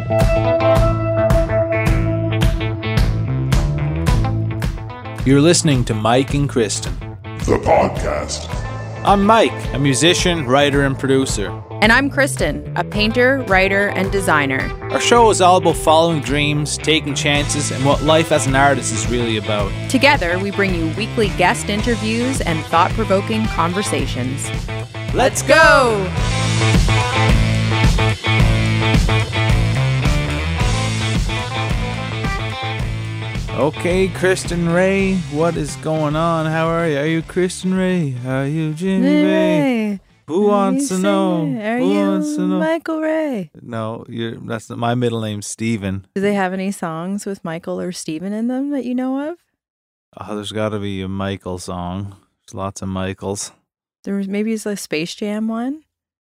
You're listening to Mike and Kristen, the podcast. I'm Mike, a musician, writer, and producer. And I'm Kristen, a painter, writer, and designer. Our show is all about following dreams, taking chances, and what life as an artist is really about. Together, we bring you weekly guest interviews and thought-provoking conversations. Let's go! Okay, Kristen Ray, what is going on? How are you? Are you Kristen Ray? Are you Jimmy Ray? Who wants to know? Who wants to know? Michael Ray? No, that's not my middle name, Steven. Do they have any songs with Michael or Steven in them that you know of? Oh, there's got to be a Michael song. There's lots of Michaels. Maybe it's a Space Jam one?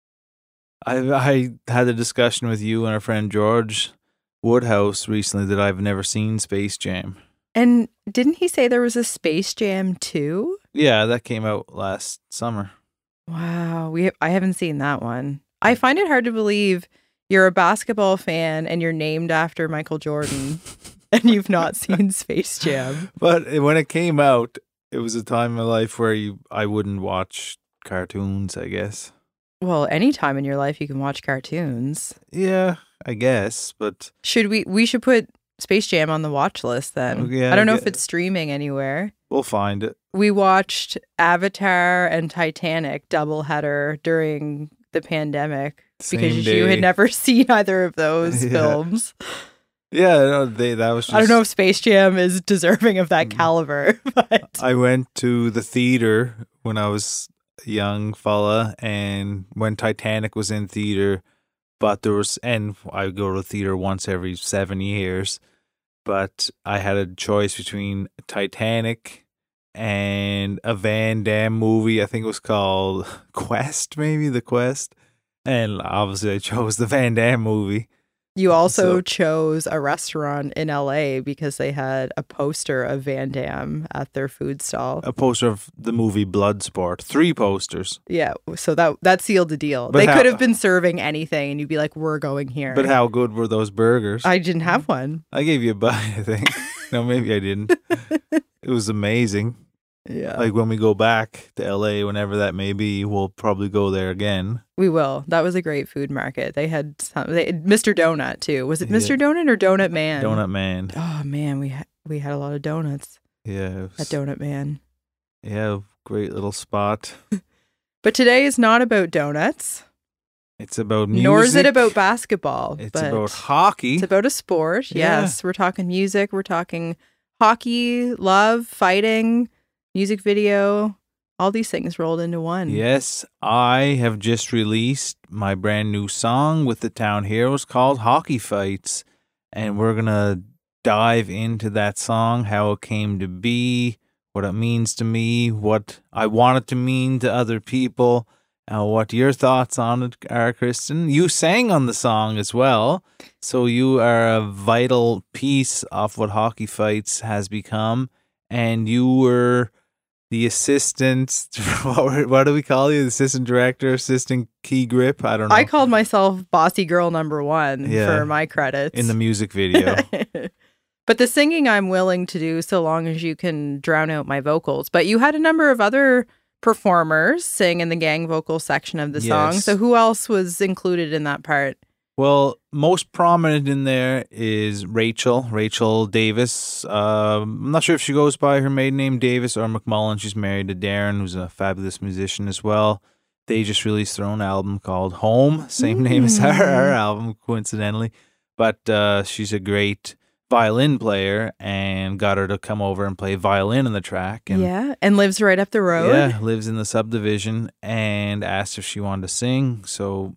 I had a discussion with you and our friend George Woodhouse recently that I've never seen Space Jam. And didn't he say there was a Space Jam 2? Yeah, that came out last summer. Wow, I haven't seen that one. I find it hard to believe you're a basketball fan and you're named after Michael Jordan and you've not seen Space Jam. But when it came out, it was a time in my life where I wouldn't watch cartoons, I guess. Well, any time in your life you can watch cartoons. Yeah, I guess, but we should put Space Jam on the watch list then. Yeah, I don't know if it's streaming anywhere. We'll find it. We watched Avatar and Titanic doubleheader during the pandemic because you had never seen either of those films. Yeah, no, that was just... I don't know if Space Jam is deserving of that caliber, but I went to the theater when I was a young fella, and when Titanic was in theater, and I go to the theater once every 7 years, but I had a choice between Titanic and a Van Damme movie. I think it was called Quest, maybe The Quest. And obviously I chose the Van Damme movie. You also chose a restaurant in LA because they had a poster of Van Damme at their food stall. A poster of the movie Bloodsport. 3 posters. Yeah, so that sealed the deal. They could have been serving anything and you'd be like, we're going here. But how good were those burgers? I didn't have one. I gave you a bite, I think. No, maybe I didn't. It was amazing. Yeah. Like when we go back to LA, whenever that may be, we'll probably go there again. We will. That was a great food market. They had Mr. Donut too. Was it Mr. Donut or Donut Man? Donut Man. Oh man, we had a lot of donuts. Yeah. At Donut Man. Yeah, great little spot. But today is not about donuts. It's about music. Nor is it about basketball. It's about hockey. It's about a sport. Yeah. Yes. We're talking music. We're talking hockey, love, fighting, music video, all these things rolled into one. Yes, I have just released my brand new song with the Town Heroes called Hockey Fights. And we're going to dive into that song, how it came to be, what it means to me, what I want it to mean to other people, what your thoughts on it are, Kristen. You sang on the song as well, so you are a vital piece of what Hockey Fights has become. And you were the assistant, what do we call you? The assistant director, assistant key grip? I don't know. I called myself Bossy Girl number 1 for my credits. In the music video. But the singing I'm willing to do so long as you can drown out my vocals. But you had a number of other performers sing in the gang vocal section of the song. So who else was included in that part? Well, most prominent in there is Rachel Davis. I'm not sure if she goes by her maiden name Davis or McMullen. She's married to Darren, who's a fabulous musician as well. They just released their own album called Home, same name as our album, coincidentally. But she's a great violin player and got her to come over and play violin in the track. And, and lives right up the road. Yeah, lives in the subdivision, and asked if she wanted to sing. So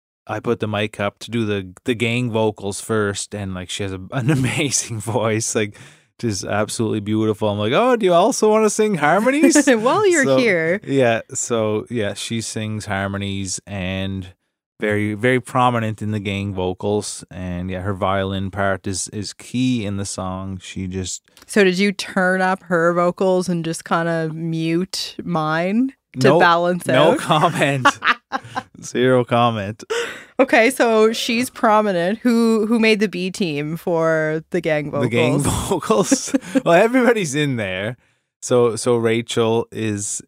I put the mic up to do the gang vocals first, and like she has an amazing voice, like just absolutely beautiful. I'm like, oh, do you also want to sing harmonies? While you're here. Yeah, so yeah, she sings harmonies and very, very prominent in the gang vocals. And yeah, her violin part is key in the song. So did you turn up her vocals and just kind of mute mine to balance out? No comment. Zero comment. Okay, so she's prominent. Who made the B team for the gang vocals? The gang vocals. Well, everybody's in there. So Rachel is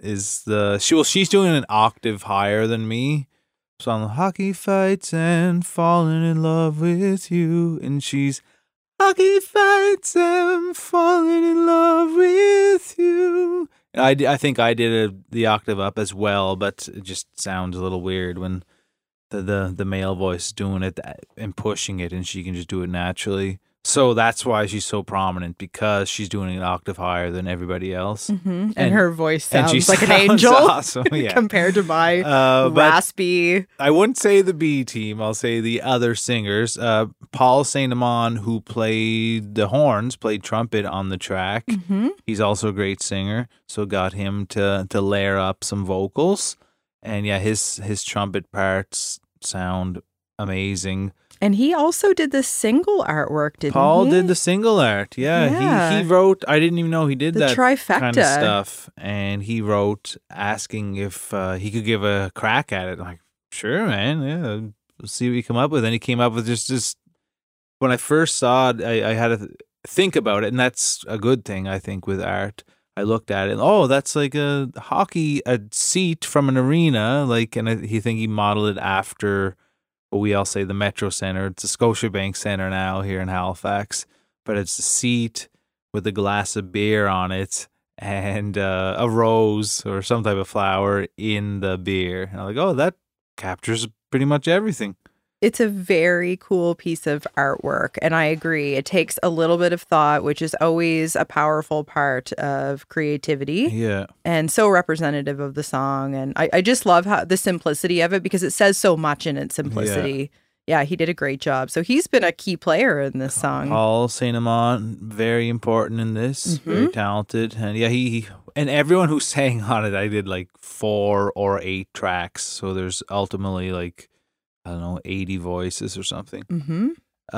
she's doing an octave higher than me. So on the hockey fights and falling in love with you, and she's hockey fights and falling in love with you. And I think I did the octave up as well, but it just sounds a little weird when the male voice is doing it and pushing it, and she can just do it naturally. So that's why she's so prominent, because she's doing an octave higher than everybody else. Mm-hmm. And her voice sounds like an sounds angel awesome, yeah. compared to my raspy. I wouldn't say the B team. I'll say the other singers. Paul Saint Amand, who played the horns, played trumpet on the track. Mm-hmm. He's also a great singer, so got him to layer up some vocals. And yeah, his trumpet parts sound amazing. And he also did the single artwork, didn't Paul he? did the single art. Yeah. He wrote, I didn't even know he did the that trifecta kind of stuff. And he wrote asking if he could give a crack at it. I'm like, sure, man. Yeah, we'll see what you come up with. And he came up with just when I first saw it, I had to think about it. And that's a good thing, I think, with art. I looked at it and, that's like a seat from an arena. He modeled it after what we all say the Metro Center. It's the Scotiabank Center now here in Halifax, but it's a seat with a glass of beer on it and a rose or some type of flower in the beer. And I'm like, that captures pretty much everything. It's a very cool piece of artwork, and I agree. It takes a little bit of thought, which is always a powerful part of creativity. Yeah. And so representative of the song. And I just love how the simplicity of it, because it says so much in its simplicity. Yeah, he did a great job. So he's been a key player in this song. Paul Saint Amand, very important in this, very talented. And yeah, he and everyone who sang on it, I did like 4 or 8 tracks. So there's ultimately 80 voices or something. Mm-hmm.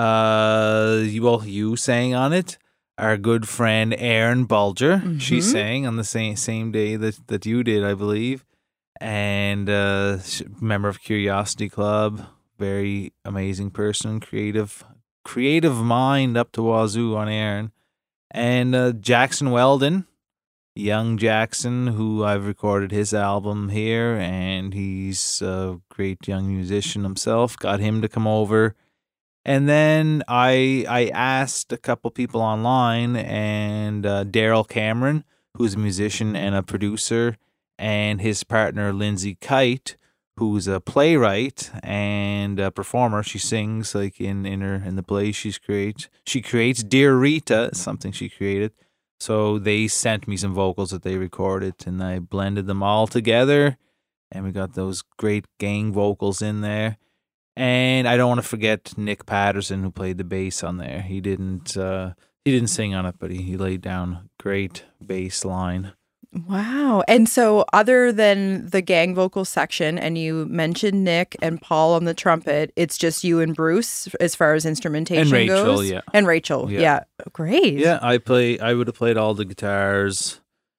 You sang on it. Our good friend Erin Bulger, she sang on the same day that you did, I believe. And member of Curiosity Club, very amazing person, creative mind up to wazoo on Erin. And Jackson Weldon, young Jackson, who I've recorded his album here, and he's a great young musician himself. Got him to come over. And then I asked a couple people online, and Daryl Cameron, who's a musician and a producer, and his partner Lindsay Kite, who's a playwright and a performer. She sings in the plays she creates. Dear Rita, something she created. So they sent me some vocals that they recorded, and I blended them all together, and we got those great gang vocals in there. And I don't want to forget Nick Patterson, who played the bass on there. He didn't sing on it, but he laid down a great bass line. Wow. And so other than the gang vocal section, and you mentioned Nick and Paul on the trumpet, it's just you and Bruce as far as instrumentation goes? And Rachel, goes? yeah. And Rachel, yeah. Great. Yeah, I would have played all the guitars,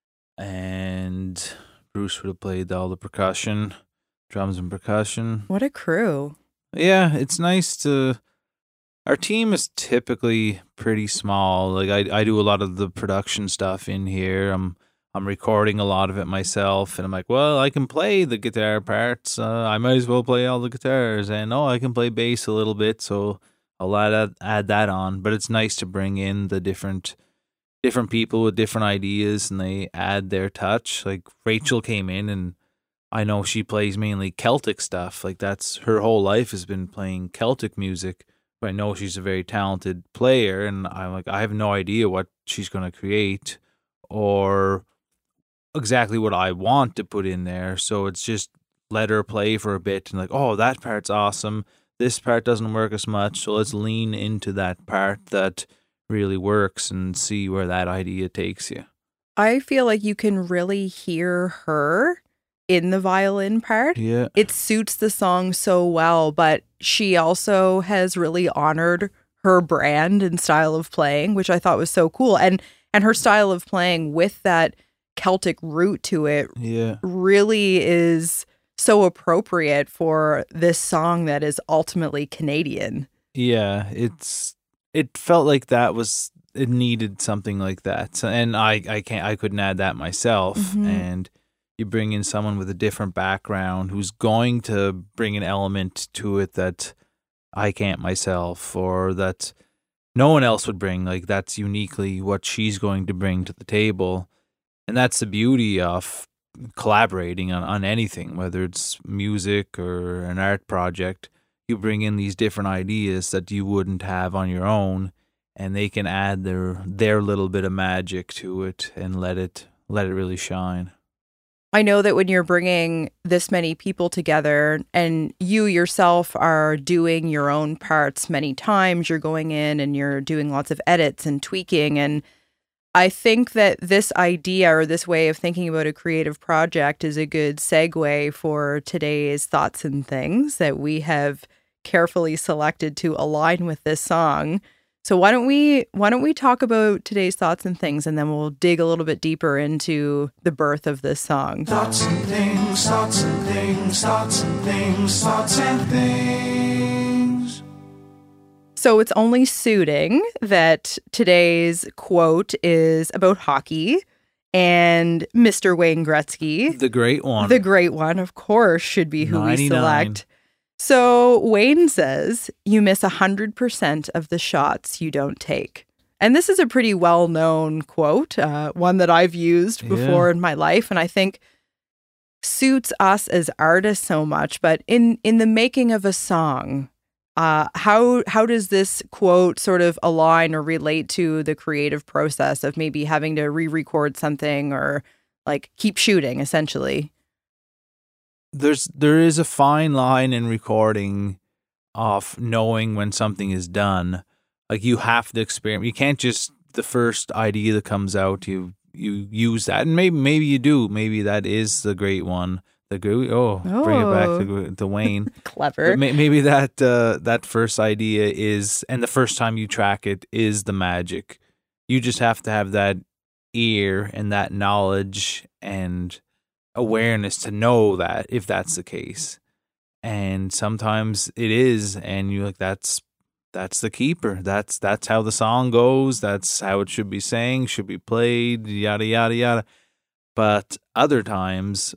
and Bruce would have played all the percussion, drums and percussion. What a crew. Yeah, it's nice to... Our team is typically pretty small. I do a lot of the production stuff in here. I'm recording a lot of it myself, and I'm like, well, I can play the guitar parts. I might as well play all the guitars, and I can play bass a little bit, so I'll add that on. But it's nice to bring in the different people with different ideas, and they add their touch. Like Rachel came in, and I know she plays mainly Celtic stuff. That's her whole life has been playing Celtic music. But I know she's a very talented player, and I'm like, I have no idea what she's going to create or exactly what I want to put in there. So it's just let her play for a bit and that part's awesome. This part doesn't work as much. So let's lean into that part that really works and see where that idea takes you. I feel like you can really hear her in the violin part. Yeah. It suits the song so well, but she also has really honored her brand and style of playing, which I thought was so cool. And her style of playing with that Celtic root to it really is so appropriate for this song that is ultimately Canadian. Yeah, it felt like it needed something like that. And I couldn't add that myself. Mm-hmm. And you bring in someone with a different background who's going to bring an element to it that I can't myself, or that no one else would bring. Like, that's uniquely what she's going to bring to the table. And that's the beauty of collaborating on anything, whether it's music or an art project. You bring in these different ideas that you wouldn't have on your own, and they can add their little bit of magic to it and let it really shine. I know that when you're bringing this many people together and you yourself are doing your own parts many times, you're going in and you're doing lots of edits and tweaking. And I think that this idea or this way of thinking about a creative project is a good segue for today's thoughts and things that we have carefully selected to align with this song. So why don't we talk about today's thoughts and things, and then we'll dig a little bit deeper into the birth of this song. Thoughts and things, thoughts and things, thoughts and things, thoughts and things. So it's only suiting that today's quote is about hockey and Mr. Wayne Gretzky. The great one. The great one, of course, should be who 99. we select. So Wayne says, you miss 100% of the shots you don't take. And this is a pretty well-known quote, one that I've used before in my life, and I think suits us as artists so much. But in the making of a song, how does this quote sort of align or relate to the creative process of maybe having to re-record something or like keep shooting, essentially? There is a fine line in recording of knowing when something is done. Like, you have to experiment. You can't just, the first idea that comes out, you use that, and maybe you do. Maybe that is the great one. Bring it back to Wayne. Clever. But maybe that first idea is, and the first time you track it is the magic. You just have to have that ear and that knowledge and awareness to know that if that's the case. And sometimes it is, and you're like, that's the keeper. That's how the song goes. That's how it should be sang, should be played, yada yada yada. But other times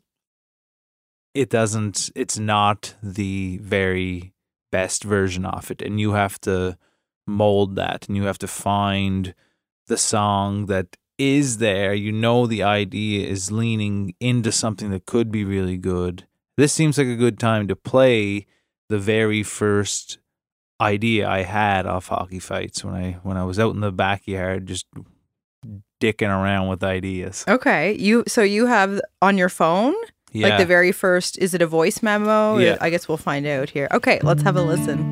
it doesn't. It's not the very best version of it, and you have to mold that, and you have to find the song that is there. You know, the idea is leaning into something that could be really good. This seems like a good time to play the very first idea I had off Hockey Fights when I was out in the backyard just dicking around with ideas. Okay. You have on your phone? Yeah. Like the very first, is it a voice memo? Yeah. I guess we'll find out here. Okay, let's have a listen.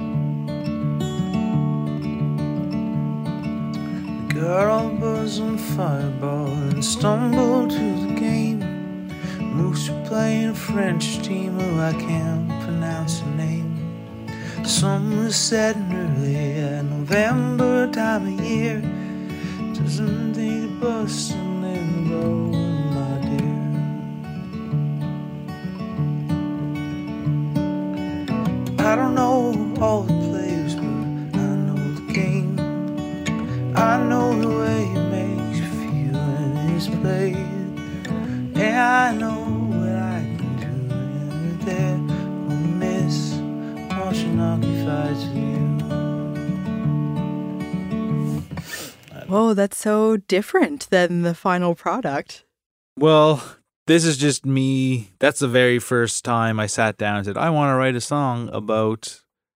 Got all buzz on fireball and stumbled to the game. Moose are playing a French team who I can't pronounce the name. Sun was setting early, November time of year. Doesn't take a bustin' in the road, my dear. I don't know all the players, but I know the game. I know the way it makes you feel when it's played. And I know what I can do when you're there. Gonna miss watching Hockey Fights with you. Whoa, that's so different than the final product. Well, this is just me. That's the very first time I sat down and said, I want to write a song about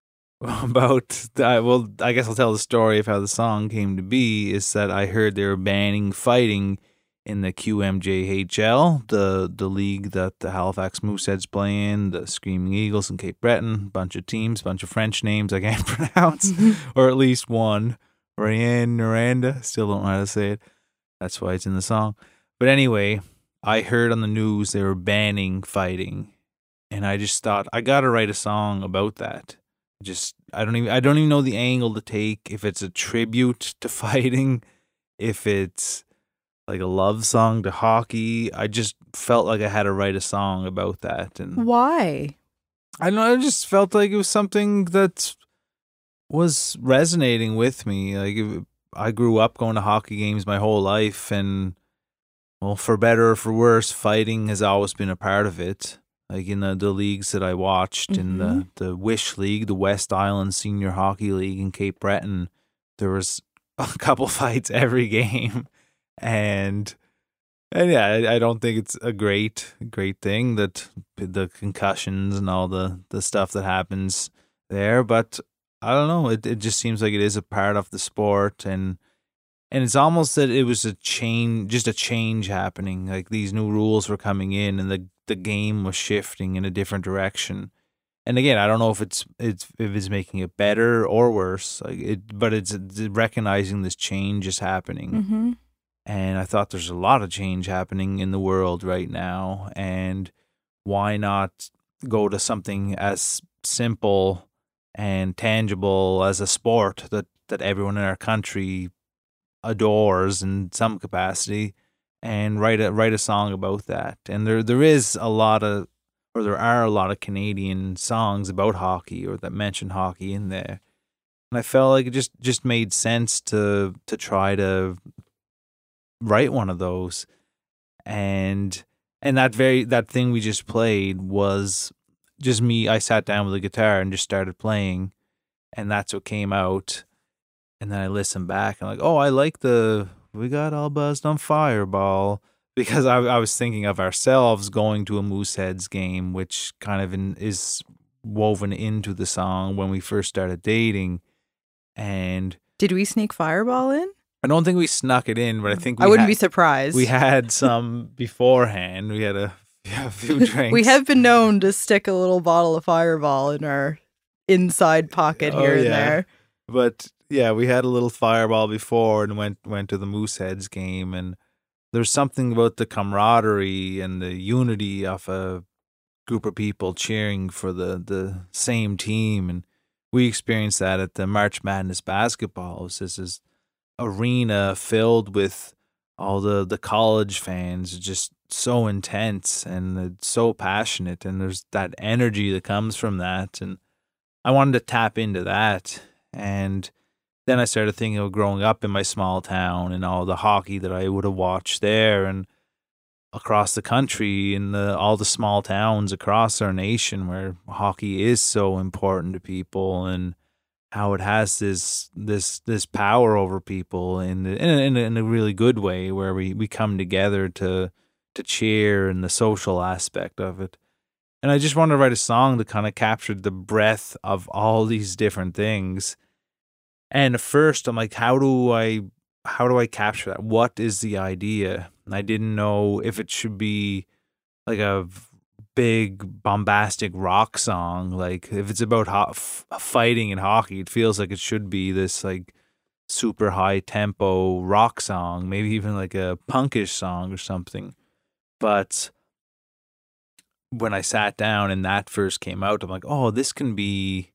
well, I guess I'll tell the story of how the song came to be. Is that I heard they were banning fighting in the QMJHL, the league that the Halifax Mooseheads play in, the Screaming Eagles and Cape Breton, bunch of teams, bunch of French names I can't pronounce, or at least one. Rayan Noranda, still don't know how to say it. That's why it's in the song. But anyway, I heard on the news they were banning fighting, and I just thought, I gotta write a song about that. I don't even know the angle to take, if it's a tribute to fighting, if it's like a love song to hockey. I just felt like I had to write a song about that. And Why? I don't know, I just felt like it was something that was resonating with me. I grew up going to hockey games my whole life, and well, for better or for worse, fighting has always been a part of it. Like in the leagues that I watched, in the Wish League, the West Island Senior Hockey League in Cape Breton, there was a couple fights every game. And yeah, I don't think it's a great thing that the concussions and all the stuff that happens there. But I don't know. It just seems like it is a part of the sport, and it's almost that it was a change happening. Like these new rules were coming in, and the game was shifting in a different direction. And again, I don't know if it's making it better or worse. But it's recognizing this change is happening. Mm-hmm. And I thought there's a lot of change happening in the world right now, and why not go to something as simple and tangible as a sport that everyone in our country adores in some capacity, and write a song about that. And there are a lot of Canadian songs about hockey or that mention hockey in there. And I felt like it just made sense to try to write one of those. And that thing we just played was just me. I sat down with a guitar and just started playing, and that's what came out. And then I listened back and like, oh, I like we got all buzzed on Fireball, because I was thinking of ourselves going to a Mooseheads game, which kind of is woven into the song when we first started dating. And did we sneak Fireball in? I don't think we snuck it in, but I think I wouldn't be surprised. We had some beforehand. We had a few drinks. We have been known to stick a little bottle of Fireball in our inside pocket here and there. But yeah, we had a little Fireball before and went to the Mooseheads game, and there's something about the camaraderie and the unity of a group of people cheering for the same team. And we experienced that at the March Madness basketball. This is arena filled with all the college fans, just so intense and so passionate, and there's that energy that comes from that. And I wanted to tap into that. And then I started thinking of growing up in my small town and all the hockey that I would have watched there and across the country, in all the small towns across our nation where hockey is so important to people, and how it has this power over people in a really good way, where we come together to cheer, and the social aspect of it. And I just wanted to write a song that kind of captured the breadth of all these different things. And at first I'm like, how do I capture that? What is the idea? And I didn't know if it should be like a big bombastic rock song. Like if it's about fighting in hockey, it feels like it should be this like super high tempo rock song, maybe even like a punkish song or something. But when I sat down and that first came out, I'm like, oh, this can be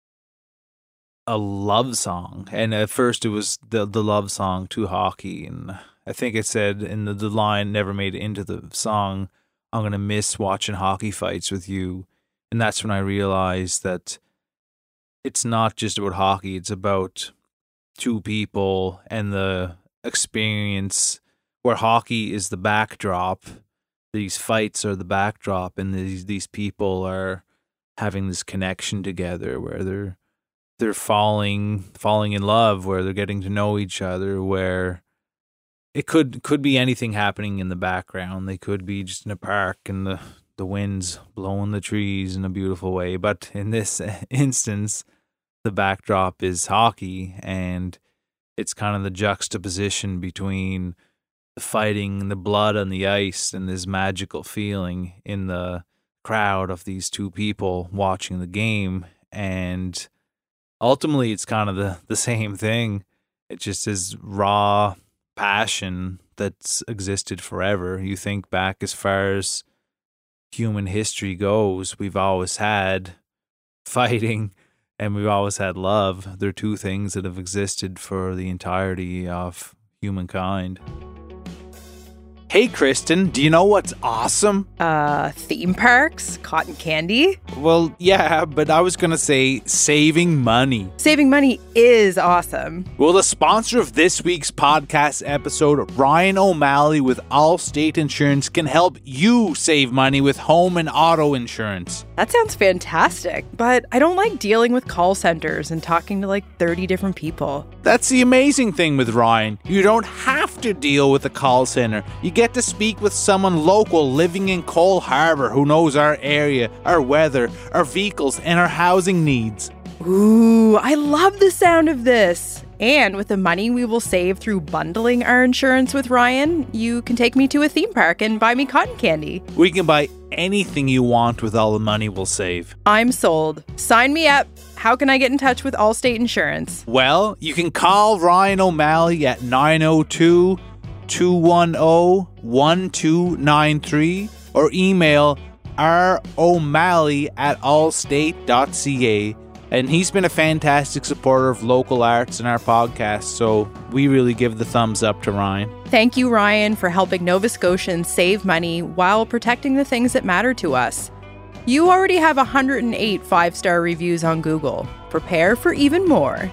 a love song. And at first it was the love song to hockey. And I think it said in the line never made it into the song, I'm going to miss watching hockey fights with you. And that's when I realized that it's not just about hockey. It's about two people and the experience where hockey is the backdrop. These fights are the backdrop, and these people are having this connection together where they're falling in love, where they're getting to know each other, where it could be anything happening in the background. They could be just in a park and the wind's blowing the trees in a beautiful way. But in this instance, the backdrop is hockey, and it's kind of the juxtaposition between the fighting and the blood on the ice and this magical feeling in the crowd of these two people watching the game. And ultimately, it's kind of the same thing. It just is raw passion that's existed forever. You think back as far as human history goes, we've always had fighting and we've always had love. They're two things that have existed for the entirety of humankind. Hey, Kristen, do you know what's awesome? Theme parks, cotton candy. Well, yeah, but I was going to say saving money. Saving money is awesome. Well, the sponsor of this week's podcast episode, Ryan O'Malley with Allstate Insurance, can help you save money with home and auto insurance. That sounds fantastic, but I don't like dealing with call centers and talking to like 30 different people. That's the amazing thing with Ryan. You don't have to deal with a call center. You get to speak with someone local living in Cole Harbour who knows our area, our weather, our vehicles, and our housing needs. Ooh, I love the sound of this. And with the money we will save through bundling our insurance with Ryan, you can take me to a theme park and buy me cotton candy. We can buy anything you want with all the money we'll save. I'm sold. Sign me up. How can I get in touch with Allstate Insurance? Well, you can call Ryan O'Malley at 902-210-1293 or email romalley@allstate.ca. And he's been a fantastic supporter of local arts in our podcast, so we really give the thumbs up to Ryan. Thank you, Ryan, for helping Nova Scotians save money while protecting the things that matter to us. You already have 108 5-star reviews on Google. Prepare for even more.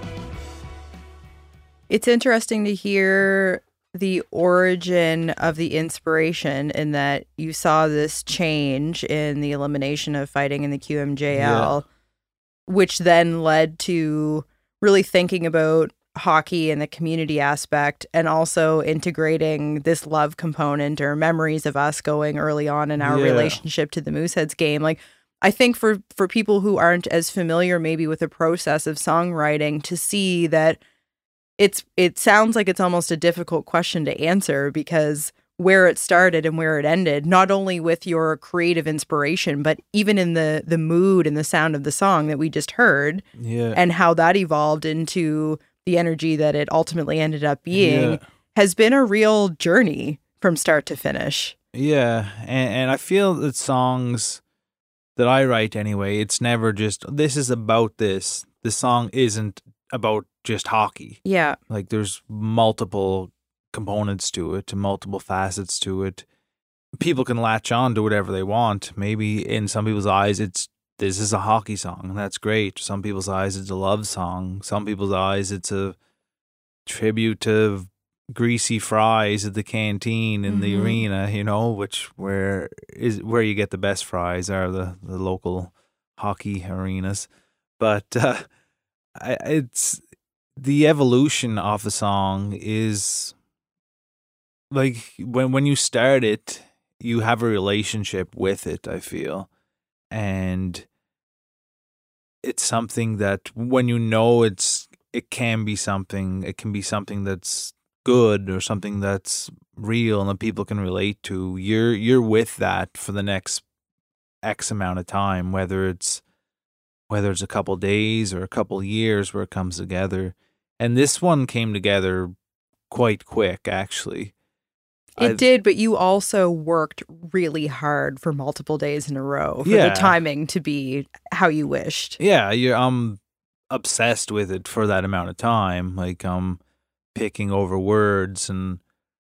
It's interesting to hear the origin of the inspiration in that you saw this change in the elimination of fighting in the QMJL, which then led to really thinking about hockey and the community aspect and also integrating this love component or memories of us going early on in our relationship to the Mooseheads game. Like, I think for people who aren't as familiar maybe with the process of songwriting, to see that it sounds like it's almost a difficult question to answer, because where it started and where it ended, not only with your creative inspiration, but even in the mood and the sound of the song that we just heard, and how that evolved into the energy that it ultimately ended up being, has been a real journey from start to finish. Yeah, and I feel that songs that I write anyway, it's never just, this is about this. The song isn't about just hockey. Yeah. Like, there's multiple components to it, multiple facets to it. People can latch on to whatever they want. Maybe in some people's eyes, this is a hockey song, and that's great. Some people's eyes, it's a love song. Some people's eyes, it's a tribute to greasy fries at the canteen in the arena, you know, where you get the best fries are the local hockey arenas. But it's the evolution of the song is like when you start it, you have a relationship with it, I feel. And it's something that when you know it can be something that's good or something that's real and that people can relate to. You're with that for the next X amount of time, whether it's a couple days or a couple years where it comes together. And this one came together quite quick, actually. It did, but you also worked really hard for multiple days in a row for the timing to be how you wished. Yeah, I'm obsessed with it for that amount of time. Like, I'm picking over words and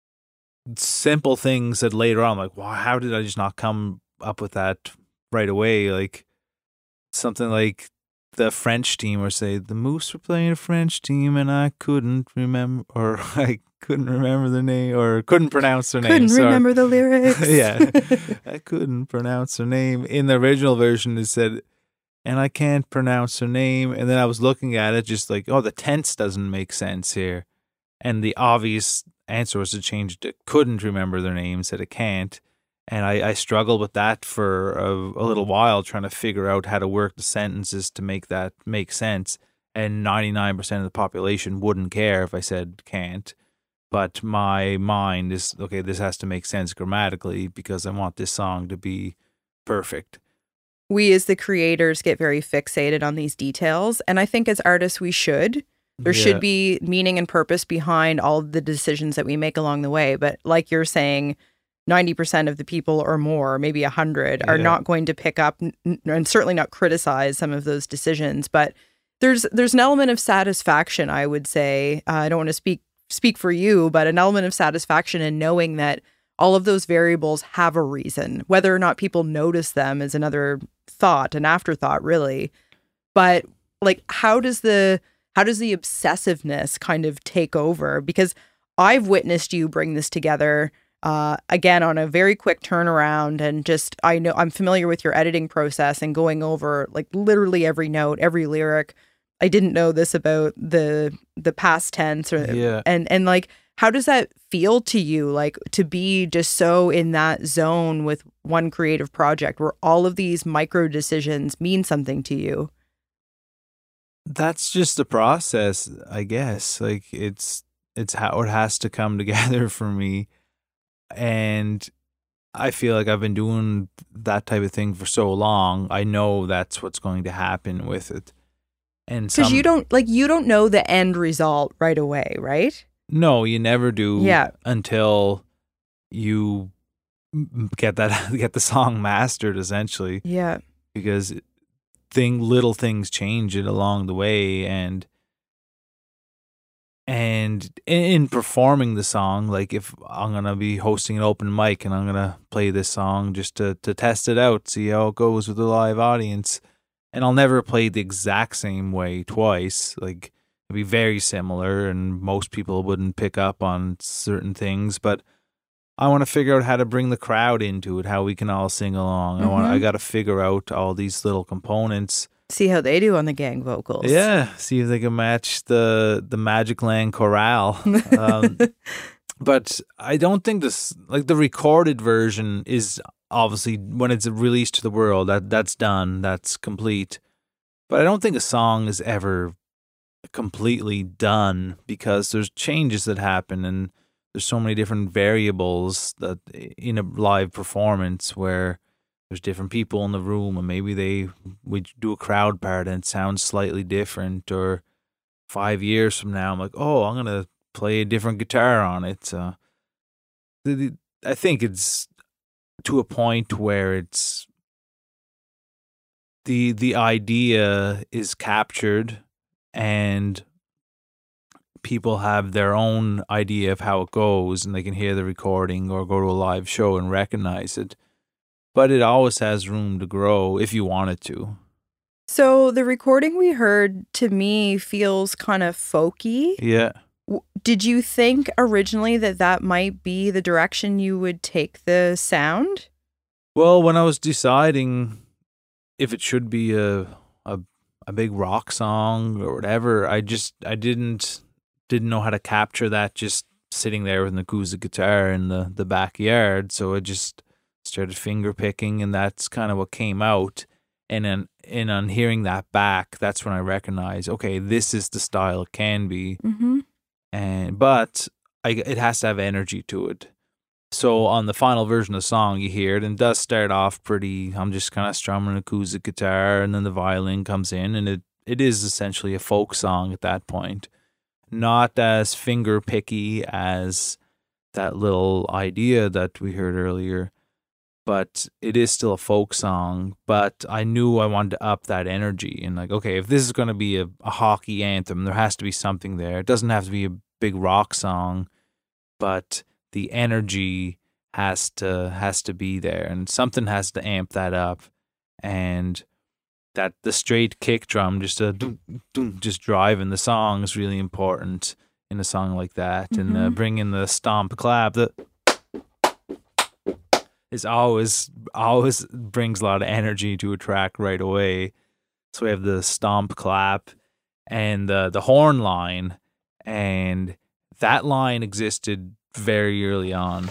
simple things that later on, I'm like, wow, how did I just not come up with that right away? Like, something like the French team, or say the Moose were playing a French team and I couldn't remember, or I couldn't remember the name, or couldn't pronounce their name. Couldn't remember the lyrics. Yeah, I couldn't pronounce their name. In the original version, it said, and I can't pronounce their name. And then I was looking at it just like, oh, the tense doesn't make sense here. And the obvious answer was to change it to couldn't remember their name, said it can't. And I struggled with that for a little while, trying to figure out how to work the sentences to make that make sense. And 99% of the population wouldn't care if I said can't. But my mind is, okay, this has to make sense grammatically because I want this song to be perfect. We as the creators get very fixated on these details. And I think as artists, we should. There should be meaning and purpose behind all the decisions that we make along the way. But like you're saying, 90% of the people or more, maybe 100, are not going to pick up and certainly not criticize some of those decisions. But there's an element of satisfaction, I would say. I don't want to speak for you, but an element of satisfaction in knowing that all of those variables have a reason. Whether or not people notice them is another thought, an afterthought, really. But like, how does the obsessiveness kind of take over? Because I've witnessed you bring this together again on a very quick turnaround, and just I know I'm familiar with your editing process and going over like literally every note, every lyric. I didn't know this about the past tense and like, how does that feel to you, like to be just so in that zone with one creative project where all of these micro decisions mean something to you? That's just the process, I guess. Like it's how it has to come together for me. And I feel like I've been doing that type of thing for so long. I know that's what's going to happen with it. And because you don't know the end result right away, right? No, you never do. Yeah. Until you get the song mastered, essentially. Yeah. Because little things change it along the way, and in performing the song, like if I'm gonna be hosting an open mic and I'm gonna play this song just to test it out, see how it goes with the live audience, and I'll never play the exact same way twice. Like it'd be very similar, and most people wouldn't pick up on certain things, but I want to figure out how to bring the crowd into it, how we can all sing along. I got to figure out all these little components. See how they do on the gang vocals. Yeah, see if they can match the Magic Land chorale. But I don't think this, like the recorded version is obviously when it's released to the world, that's done, that's complete. But I don't think a song is ever completely done because there's changes that happen, and there's so many different variables that in a live performance where there's different people in the room, and maybe we do a crowd part and it sounds slightly different. Or 5 years from now, I'm like, oh, I'm gonna play a different guitar on it. I think it's to a point where it's the idea is captured, and people have their own idea of how it goes, and they can hear the recording or go to a live show and recognize it. But it always has room to grow if you want it to. So the recording we heard, to me, feels kind of folky. Yeah. Did you think originally that might be the direction you would take the sound? Well, when I was deciding if it should be a big rock song or whatever, I didn't know how to capture that just sitting there with an acoustic guitar in the backyard. So I just started finger picking, and that's kind of what came out. And on hearing that back, that's when I recognized, okay, this is the style it can be. Mm-hmm. But it has to have energy to it. So on the final version of the song, you hear it, and it does start off pretty, I'm just kind of strumming an acoustic guitar, and then the violin comes in, and it is essentially a folk song at that point. Not as finger picky as that little idea that we heard earlier, but it is still a folk song. But I knew I wanted to up that energy, and like, okay, if this is going to be a hockey anthem, there has to be something there. It doesn't have to be a big rock song, but the energy has to be there, and something has to amp that up. And that the straight kick drum, just driving the song, is really important in a song like that. Mm-hmm. And bringing the stomp clap that is always brings a lot of energy to a track right away. So we have the stomp clap and the horn line, and that line existed very early on.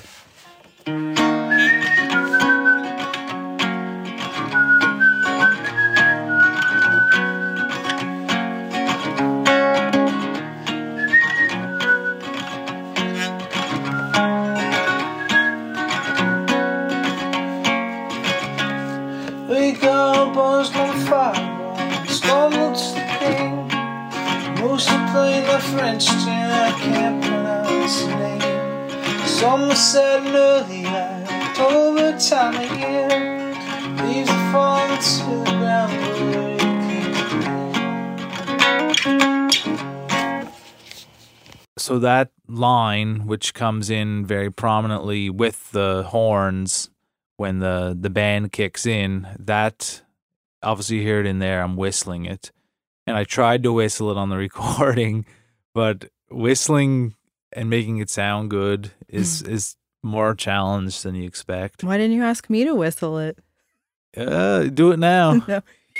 Wake up, buzzed on fire, stumbled to the game. Mostly playing the French tune, I can't pronounce the name. Summer set an early light, October time of year. Leaves are falling to the ground where it came. So that line, which comes in very prominently with the horns when the band kicks in, that obviously you hear it in there. I'm whistling it. And I tried to whistle it on the recording, but whistling and making it sound good is more challenge than you expect. Why didn't you ask me to whistle it? Do it now. No.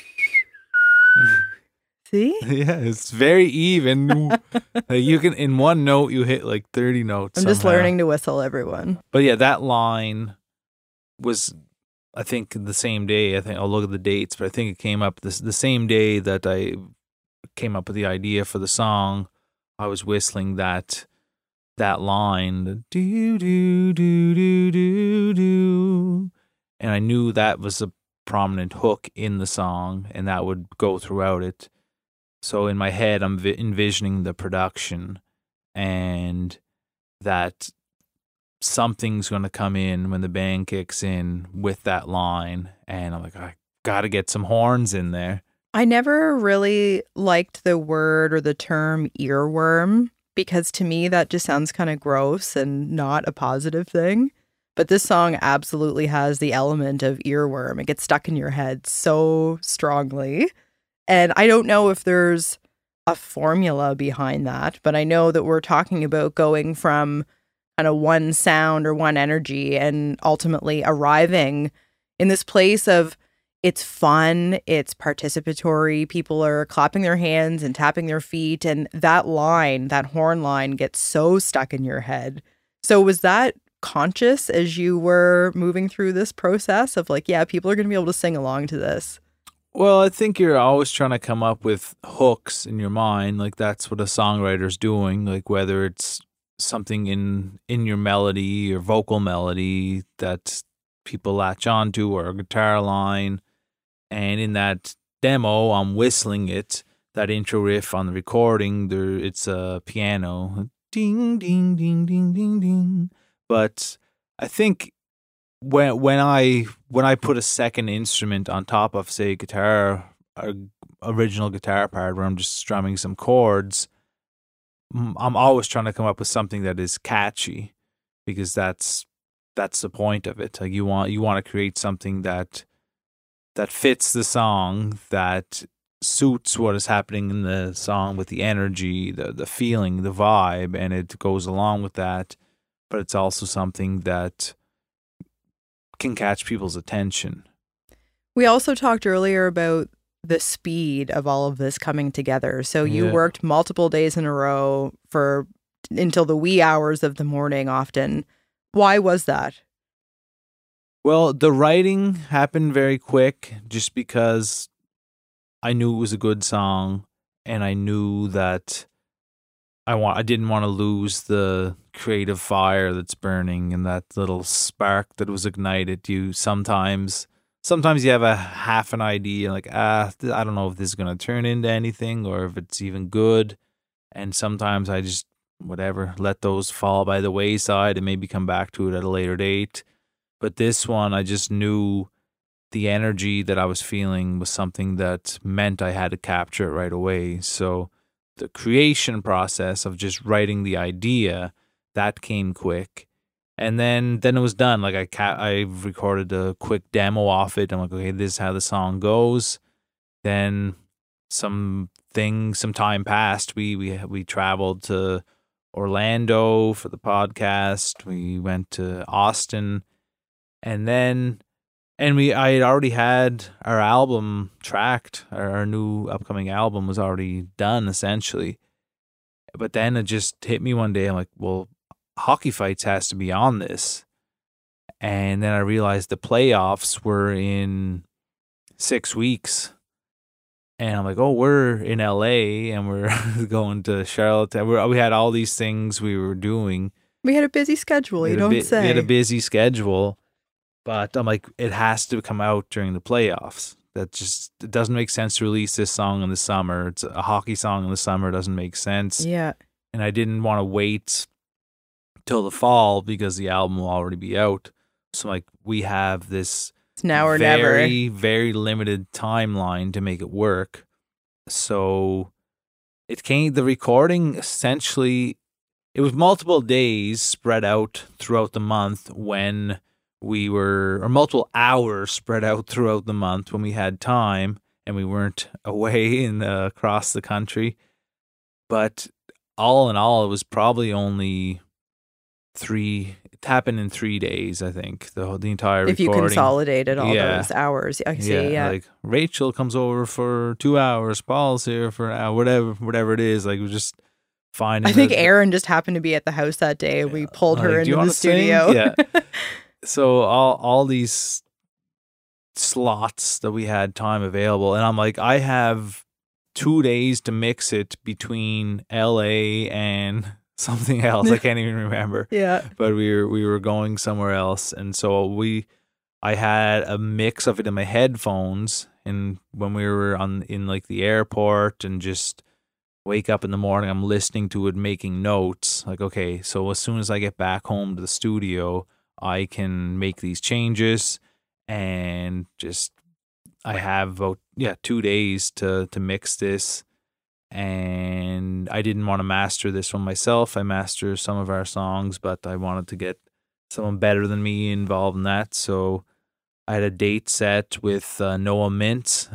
See? Yeah, it's very even. You can, in one note, you hit like 30 notes. I'm just learning to whistle, everyone. But yeah, that line was, I think, the same day. I think I'll look at the dates, but I think it came up the same day that I came up with the idea for the song. I was whistling that line, the do do do do do do, and I knew that was a prominent hook in the song, and that would go throughout it. So in my head, I'm envisioning the production and that something's going to come in when the band kicks in with that line. And I'm like, I got to get some horns in there. I never really liked the word or the term earworm because to me that just sounds kind of gross and not a positive thing. But this song absolutely has the element of earworm. It gets stuck in your head so strongly. And I don't know if there's a formula behind that, but I know that we're talking about going from kind of one sound or one energy and ultimately arriving in this place of it's fun, it's participatory, people are clapping their hands and tapping their feet, and that line, that horn line gets so stuck in your head. So was that conscious as you were moving through this process of like, yeah, people are going to be able to sing along to this? Well, I think you're always trying to come up with hooks in your mind. Like that's what a songwriter's doing. Like whether it's something in your melody or vocal melody that people latch onto or a guitar line. And in that demo, I'm whistling it. That intro riff on the recording, it's a piano. Ding, ding, ding, ding, ding, ding. But I think when I put a second instrument on top of, say, guitar, or original guitar part where I'm just strumming some chords, I'm always trying to come up with something that is catchy, because that's the point of it. Like you want to create something that fits the song, that suits what is happening in the song with the energy, the feeling, the vibe, and it goes along with that. But it's also something that can catch people's attention. We also talked earlier about the speed of all of this coming together. So you worked multiple days in a row until the wee hours of the morning often. Why was that? Well, the writing happened very quick just because I knew it was a good song, and I knew that I didn't want to lose the creative fire that's burning and that little spark that was ignited. Sometimes you have a half an idea, like, I don't know if this is going to turn into anything or if it's even good. And sometimes I just, let those fall by the wayside and maybe come back to it at a later date. But this one, I just knew the energy that I was feeling was something that meant I had to capture it right away. So the creation process of just writing the idea, that came quick. And then it was done. Like I recorded a quick demo off it. I'm like, okay, this is how the song goes. Then some time passed. We traveled to Orlando for the podcast. We went to Austin. And I had already had our album tracked. Our new upcoming album was already done, essentially. But then it just hit me one day. I'm like, well, Hockey Fights has to be on this. And then I realized the playoffs were in 6 weeks. And I'm like, oh, we're in LA and we're going to Charlotte. We had all these things we were doing. We had a busy schedule, you don't say. We had a busy schedule. But I'm like, it has to come out during the playoffs. It doesn't make sense to release this song in the summer. It's a hockey song in the summer. It doesn't make sense. Yeah. And I didn't want to wait till the fall because the album will already be out. So like, we have this it's now or very, never. very limited timeline to make it work. So the recording essentially it was multiple days spread out throughout the month when we were, or multiple hours spread out throughout the month when we had time and we weren't away across the country. But all in all, it was probably only it happened in 3 days, I think, the entire recording. If you consolidated all those hours. I see, yeah. Like Rachel comes over for 2 hours, Paul's here for an hour, whatever it is. Like, we just finding. I think Erin just happened to be at the house that day. We pulled her into the studio. Yeah. So all these slots that we had time available, and I'm like, I have 2 days to mix it between LA and something else. I can't even remember. Yeah. But we were going somewhere else, and so I had a mix of it in my headphones, and when we were in like the airport and just wake up in the morning, I'm listening to it, making notes. Like, okay, so as soon as I get back home to the studio, I can make these changes, and just I have about 2 days to mix this. And I didn't want to master this one myself. I master some of our songs, but I wanted to get someone better than me involved in that. So I had a date set with Noah Mintz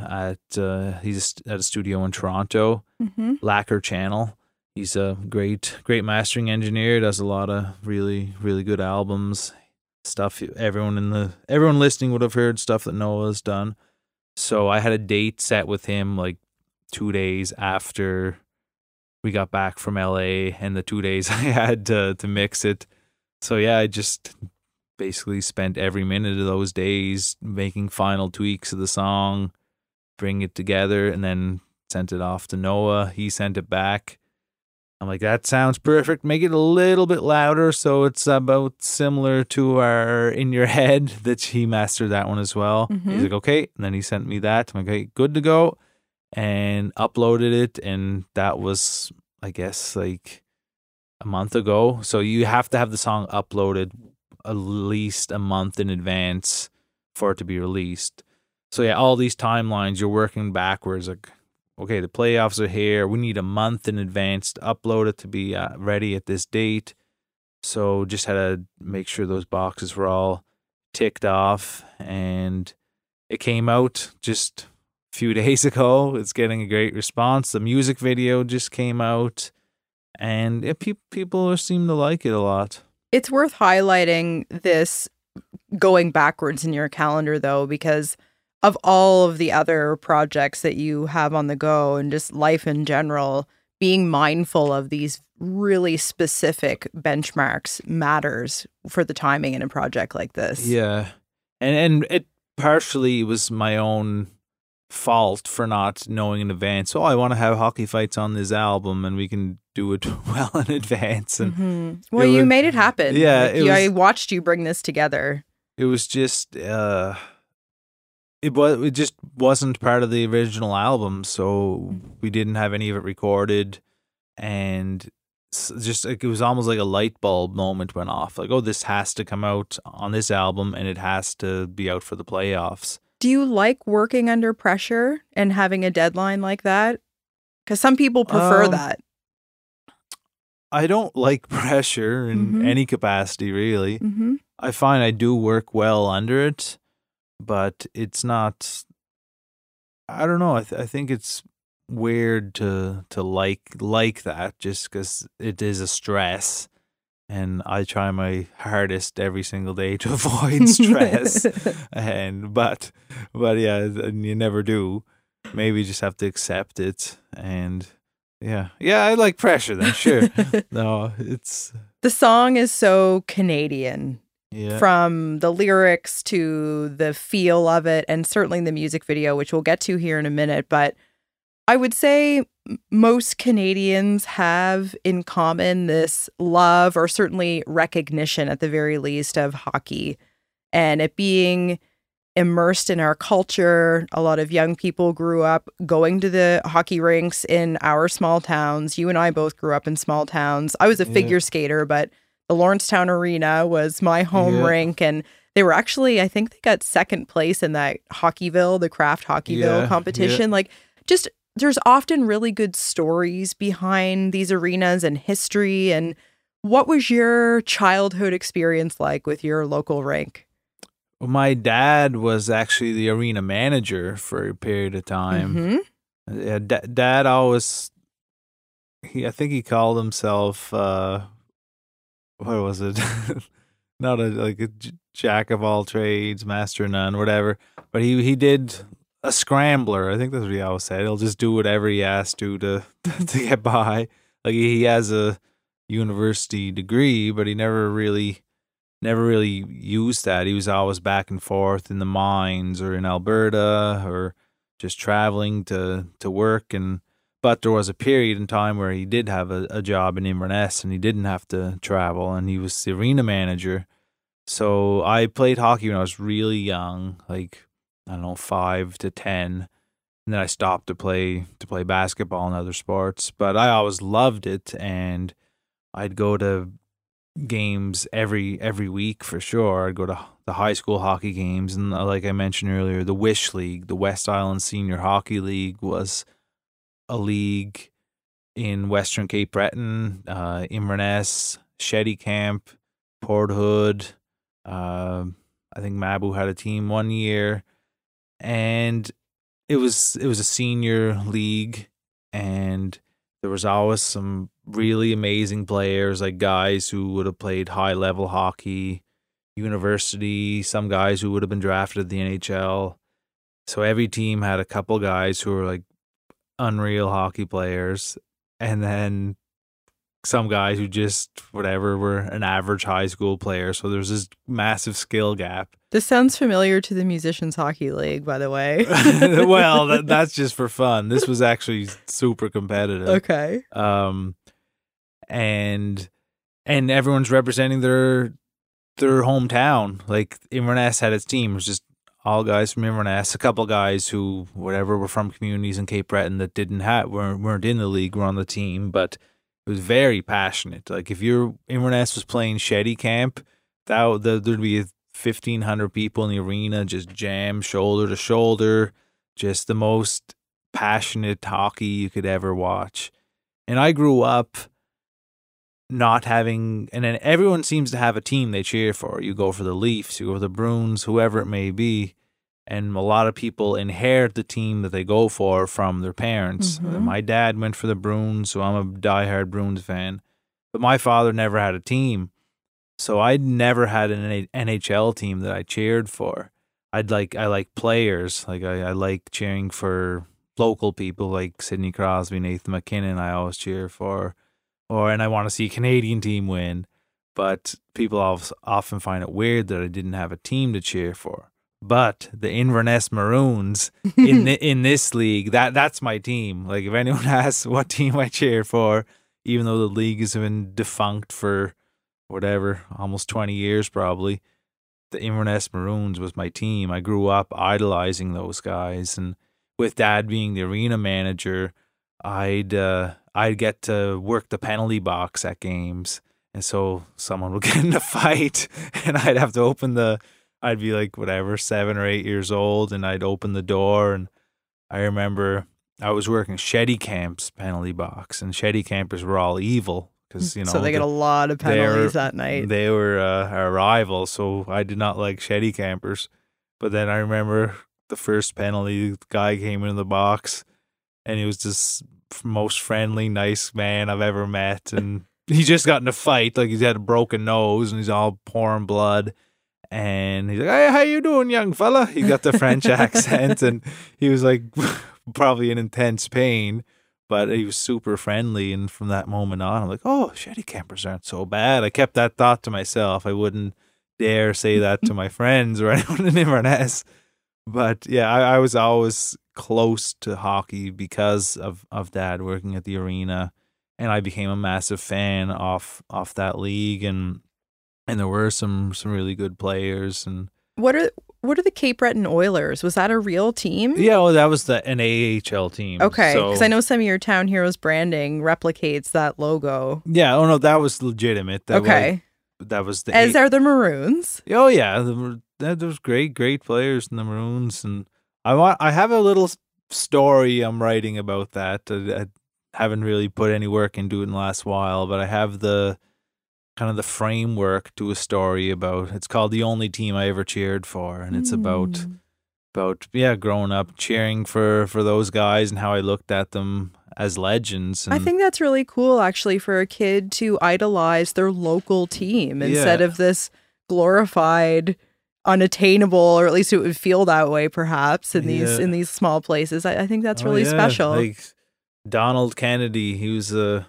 he's at a studio in Toronto, Lacquer Channel. He's a great mastering engineer. Does a lot of really, really good albums. Stuff everyone listening would have heard stuff that Noah's done. So I had a date set with him like 2 days after we got back from LA, and the 2 days I had to mix it. So yeah, I just basically spent every minute of those days making final tweaks of the song, bring it together, and then sent it off to Noah. He sent it back. I'm like, that sounds perfect. Make it a little bit louder so it's about similar to our In Your Head, that he mastered that one as well. He's like, okay. And then he sent me that. I'm like, okay, good to go. And uploaded it, and that was, I guess, like a month ago. So you have to have the song uploaded at least a month in advance for it to be released. So yeah, all these timelines, you're working backwards. Like, okay, the playoffs are here. We need a month in advance to upload it to be ready at this date. So just had to make sure those boxes were all ticked off, and it came out just few days ago. It's getting a great response. The music video just came out, and people seem to like it a lot. It's worth highlighting this going backwards in your calendar, though, because of all of the other projects that you have on the go and just life in general, being mindful of these really specific benchmarks matters for the timing in a project like this. Yeah. And it partially was my own fault for not knowing in advance. I want to have Hockey Fights on this album, and we can do it well in advance. And well, you made it happen. Yeah, I watched you bring this together. It was just it just wasn't part of the original album, so we didn't have any of it recorded, and just like it was almost like a light bulb moment went off. Like, oh, this has to come out on this album, and it has to be out for the playoffs. Do you like working under pressure and having a deadline like that? Because some people prefer that. I don't like pressure in any capacity, really. I find I do work well under it, but it's not, I don't know. I think it's weird to like that, just because it is a stress. And I try my hardest every single day to avoid stress. But yeah, you never do. Maybe you just have to accept it. And yeah, I like pressure then, sure. No, it's... The song is so Canadian. Yeah. From the lyrics to the feel of it, and certainly the music video, which we'll get to here in a minute. But I would say most Canadians have in common this love, or certainly recognition at the very least, of hockey and it being immersed in our culture. A lot of young people grew up going to the hockey rinks in our small towns. You and I both grew up in small towns. I was a figure skater, but the Lawrencetown Arena was my home rink, and they were actually, I think they got second place in that Hockeyville, the Craft Hockeyville competition. Like, just there's often really good stories behind these arenas and history, and What was your childhood experience like with your local rink? Well, my dad was actually the arena manager for a period of time. Mm-hmm. Yeah, Dad always, I think he called himself, what was it? Not like a jack of all trades, master of none, whatever. But he did a scrambler. I think that's what he always said. He'll just do whatever he has to get by. Like he has a university degree, but he never really used that. He was always back and forth in the mines or in Alberta or just traveling to work. But there was a period in time where he did have a job in Inverness and he didn't have to travel, and he was the arena manager. So I played hockey when I was really young, like, I don't know, 5 to 10. And then I stopped to play basketball and other sports. But I always loved it, and I'd go to games every week for sure. I'd go to the high school hockey games, and like I mentioned earlier, the Wish League, the West Island Senior Hockey League, was a league in Western Cape Breton, Inverness, Shetty Camp, Port Hood. I think Mabu had a team one year, and it was a senior league, and there was always some really amazing players, like guys who would have played high level hockey, university, some guys who would have been drafted at the NHL. So every team had a couple guys who were like unreal hockey players, and then some guys who just whatever were an average high school player. So there's this massive skill gap. This sounds familiar to the Musicians Hockey League, by the way. Well, that's just for fun. This was actually super competitive. Okay. And everyone's representing their hometown. Like Inverness had its team. It was just all guys from Inverness. A couple guys who whatever were from communities in Cape Breton that weren't in the league were on the team, but it was very passionate. Like if your Inverness was playing Shetty Camp, there'd be 1,500 people in the arena, just jam shoulder to shoulder, just the most passionate hockey you could ever watch. And I grew up not having, and then everyone seems to have a team they cheer for. You go for the Leafs, you go for the Bruins, whoever it may be. And a lot of people inherit the team that they go for from their parents. Mm-hmm. My dad went for the Bruins, so I'm a diehard Bruins fan. But my father never had a team. So I never had an NHL team that I cheered for. I like players. Like I like cheering for local people like Sidney Crosby, Nathan McKinnon. I always cheer for, and I want to see a Canadian team win. But people often find it weird that I didn't have a team to cheer for. But the Inverness Maroons in this league, that's my team. Like if anyone asks what team I cheer for, even though the league has been defunct for whatever, almost 20 years probably, the Inverness Maroons was my team. I grew up idolizing those guys, and with Dad being the arena manager, I'd get to work the penalty box at games, and so someone would get in a fight, and I'd have to I'd be like whatever 7 or 8 years old, and I'd open the door, and I remember I was working Shetty Camp's penalty box, and Shetty Campers were all evil. So they get a lot of penalties that night. They were our rivals, so I did not like Shetty Campers. But then I remember the first penalty, the guy came into the box, and he was just most friendly, nice man I've ever met. And he just got in a fight, like he's had a broken nose, and he's all pouring blood. And he's like, "Hey, how you doing, young fella?" He got the French accent, and he was like probably in intense pain. But he was super friendly, and from that moment on, I'm like, oh, Shetty Campers aren't so bad. I kept that thought to myself. I wouldn't dare say that to my friends or anyone in Inverness. But yeah, I was always close to hockey because of Dad working at the arena, and I became a massive fan off that league, and there were some really good players. And What are the Cape Breton Oilers? Was that a real team? Yeah, well, that was an AHL team. Okay, because I know some of your Town Heroes branding replicates that logo. Yeah, oh no, that was legitimate. That was the... As are the Maroons. Oh yeah, there was great players in the Maroons, and I have a little story I'm writing about that. I haven't really put any work into it in the last while, but I have the kind of the framework to a story about. It's called The Only Team I Ever Cheered For, and it's about growing up cheering for those guys and how I looked at them as legends. And I think that's really cool, actually, for a kid to idolize their local team instead of this glorified, unattainable, or at least it would feel that way, perhaps, in these small places. I think that's really special. Like Donald Kennedy, he was there's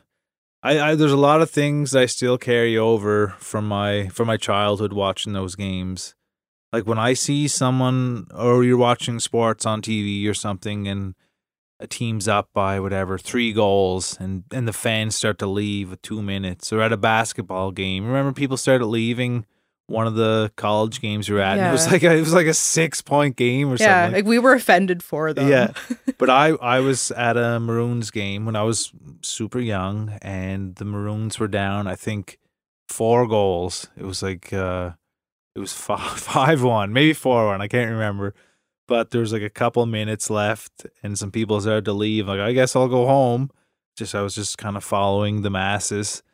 a lot of things I still carry over from my childhood watching those games. Like when I see someone, or you're watching sports on TV or something, and a team's up by 3 goals, and the fans start to leave with 2 minutes, or at a basketball game. Remember, people started leaving one of the college games we were at. And it was like a 6-point game or something. Yeah, like we were offended for them. Yeah, but I was at a Maroons game when I was super young, and the Maroons were down, I think, 4 goals. It was like it was 5-1, maybe 4-1. I can't remember. But there was like a couple minutes left, and some people started to leave. Like, I guess I'll go home. I was just kind of following the masses,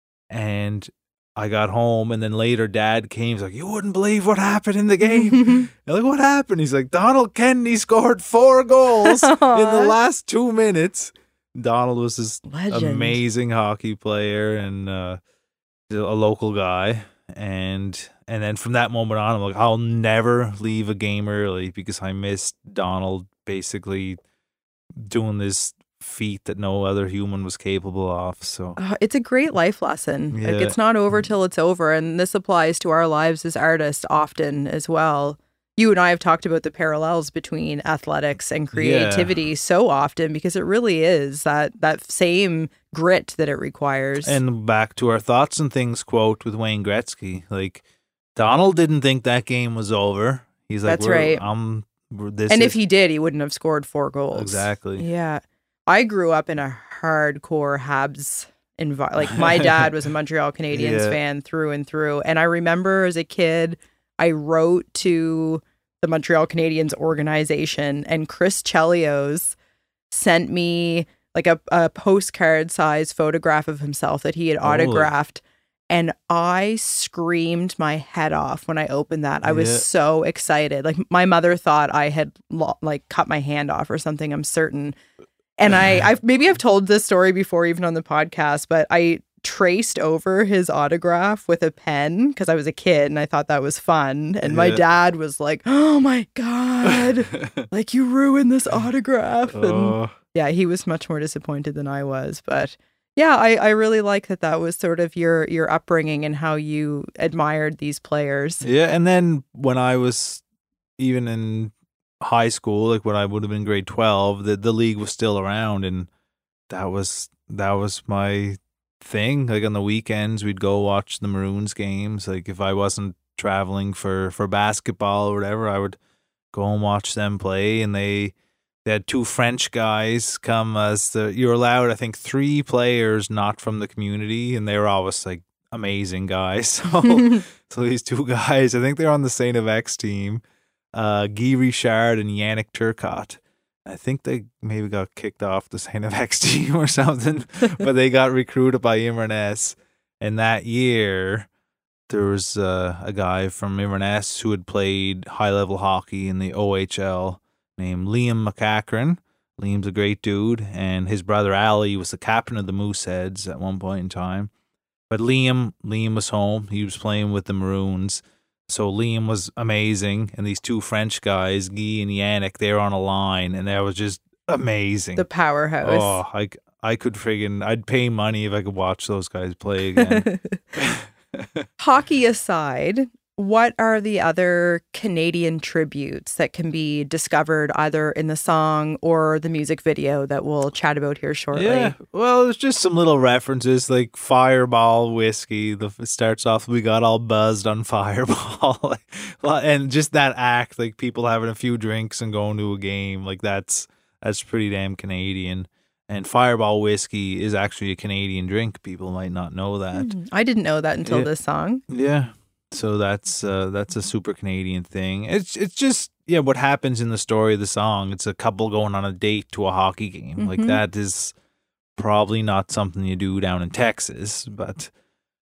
and I got home, and then later Dad came. He's like, "You wouldn't believe what happened in the game." I'm like, "What happened?" He's like, "Donald Kennedy scored 4 goals in the last 2 minutes." Donald was this amazing hockey player and a local guy, and then from that moment on, I'm like, I'll never leave a game early because I missed Donald basically doing this feat that no other human was capable of. So it's a great life lesson. Like, it's not over till it's over, and this applies to our lives as artists often as well. You and I have talked about the parallels between athletics and creativity so often, because it really is that same grit that it requires. And back to our thoughts and things quote with Wayne Gretzky, like, Donald didn't think that game was over. He's like, "That's right. And if he did, he wouldn't have scored 4 goals. Exactly. Yeah. I grew up in a hardcore Habs environment. Like, my dad was a Montreal Canadiens fan through and through. And I remember as a kid, I wrote to the Montreal Canadiens organization, and Chris Chelios sent me like a postcard size photograph of himself that he had autographed. And I screamed my head off when I opened that. I was so excited. Like, my mother thought I had cut my hand off or something, I'm certain. And I've told this story before, even on the podcast, but I traced over his autograph with a pen because I was a kid and I thought that was fun. And my dad was like, "Oh my God, like, you ruined this autograph." And he was much more disappointed than I was. But yeah, I really like that was sort of your upbringing and how you admired these players. Yeah, and then when I was even in high school, like when I would have been grade 12, the league was still around, and that was my thing. Like, on the weekends, we'd go watch the Maroons games. Like, if I wasn't traveling for basketball or whatever, I would go and watch them play, and they had 2 French guys come as you're allowed, I think, 3 players not from the community, and they were always like amazing guys. So these 2 guys, I think they're on the Saint FX team, Guy Richard and Yannick Turcotte. I think they maybe got kicked off the Saint FX team or something, but they got recruited by Inverness. And that year, there was a guy from Inverness who had played high-level hockey in the OHL, named Liam McCachran. Liam's a great dude, and his brother Ali was the captain of the Mooseheads at one point in time. But Liam was home. He was playing with the Maroons. So Liam was amazing, and these 2 French guys, Guy and Yannick, they were on a line, and that was just amazing. The powerhouse. Oh, I could I'd pay money if I could watch those guys play again. Hockey aside, what are the other Canadian tributes that can be discovered either in the song or the music video that we'll chat about here shortly? Yeah, well, there's just some little references like Fireball whiskey. It starts off, "We got all buzzed on Fireball." And just that act, like people having a few drinks and going to a game, like that's pretty damn Canadian. And Fireball whiskey is actually a Canadian drink. People might not know that. I didn't know that until this song. Yeah. So that's a super Canadian thing. It's just what happens in the story of the song. It's a couple going on a date to a hockey game. Like, that is probably not something you do down in Texas, but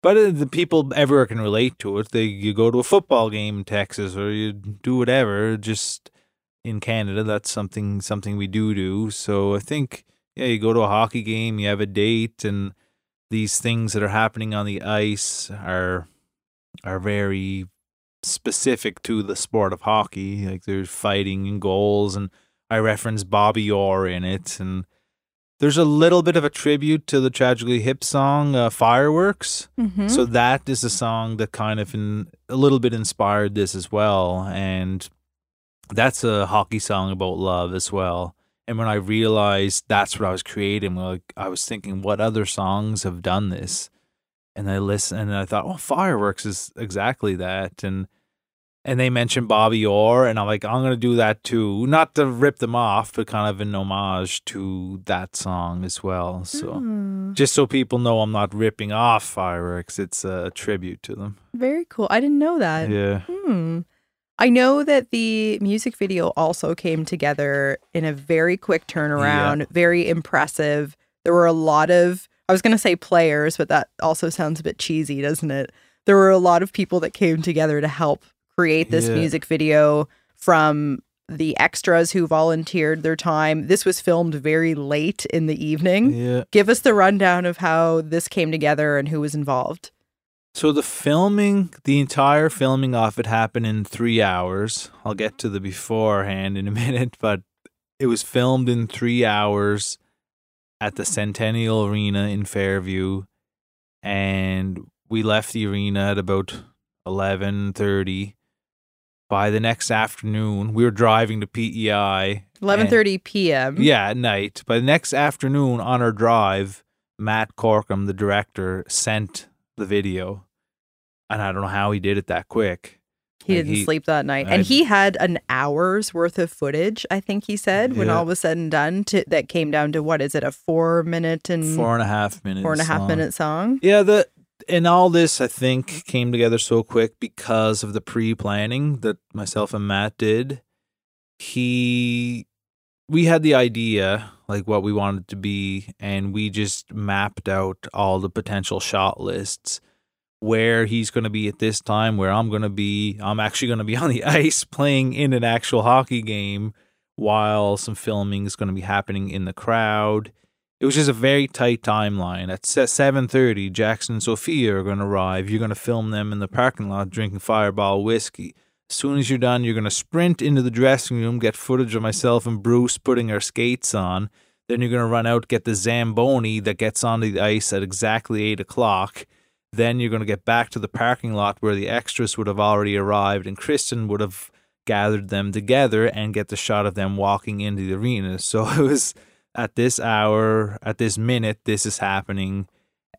But the people everywhere can relate to it. You go to a football game in Texas, or you do whatever. Just in Canada, that's something we do. So I think, yeah, you go to a hockey game, you have a date, and these things that are happening on the ice are very specific to the sport of hockey. Like there's fighting and goals, and I reference Bobby Orr in it, and there's a little bit of a tribute to the Tragically Hip song Fireworks. Mm-hmm. So that is a song that kind of a little bit inspired this as well, and that's a hockey song about love as well. And when I realized that's what I was creating, I was thinking, what other songs have done this? And I listened, and I thought, oh, Fireworks is exactly that. And they mentioned Bobby Orr, and I'm like, I'm going to do that too. Not to rip them off, but kind of an homage to that song as well. So just so people know I'm not ripping off Fireworks, it's a tribute to them. Very cool. I didn't know that. Yeah. I know that the music video also came together in a very quick turnaround, very impressive. There were a lot of, I was going to say players, but that also sounds a bit cheesy, doesn't it? There were a lot of people that came together to help create this music video, from the extras who volunteered their time. This was filmed very late in the evening. Yeah. Give us the rundown of how this came together and who was involved. So the entire filming of it happened in 3 hours. I'll get to the beforehand in a minute, but it was filmed in 3 hours at the Centennial Arena in Fairview, and we left the arena at about 11:30. By the next afternoon, we were driving to PEI. 11:30 p.m. Yeah, at night. By the next afternoon on our drive, Matt Corkum, the director, sent the video. And I don't know how he did it that quick. He didn't sleep that night. And he had an hour's worth of footage, I think he said, when all was said and done, that came down to, what is it, a 4 minute and 4.5 minutes 4.5 minute song? Yeah, and all this, I think, came together so quick because of the pre-planning that myself and Matt did. We had the idea, like what we wanted it to be, and we just mapped out all the potential shot lists, where he's going to be at this time, where I'm going to be. I'm actually going to be on the ice playing in an actual hockey game while some filming is going to be happening in the crowd. It was just a very tight timeline. At 7:30, Jackson and Sophia are going to arrive. You're going to film them in the parking lot drinking Fireball whiskey. As soon as you're done, you're going to sprint into the dressing room, get footage of myself and Bruce putting our skates on. Then you're going to run out, get the Zamboni that gets onto the ice at exactly 8 o'clock. Then you're going to get back to the parking lot where the extras would have already arrived, and Kristen would have gathered them together and get the shot of them walking into the arena. So it was at this hour, at this minute, this is happening,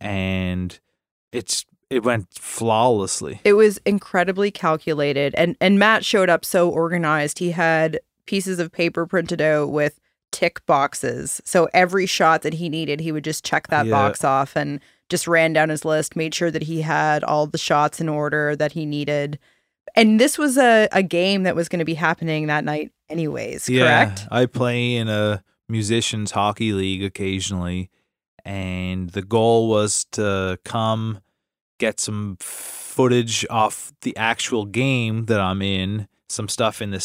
and it went flawlessly. It was incredibly calculated, and Matt showed up so organized. He had pieces of paper printed out with tick boxes. So every shot that he needed, he would just check that box off, and just ran down his list, made sure that he had all the shots in order that he needed. And this was a game that was going to be happening that night anyways, correct? Yeah, I play in a musicians hockey league occasionally, and the goal was to come get some footage off the actual game that I'm in, some stuff in the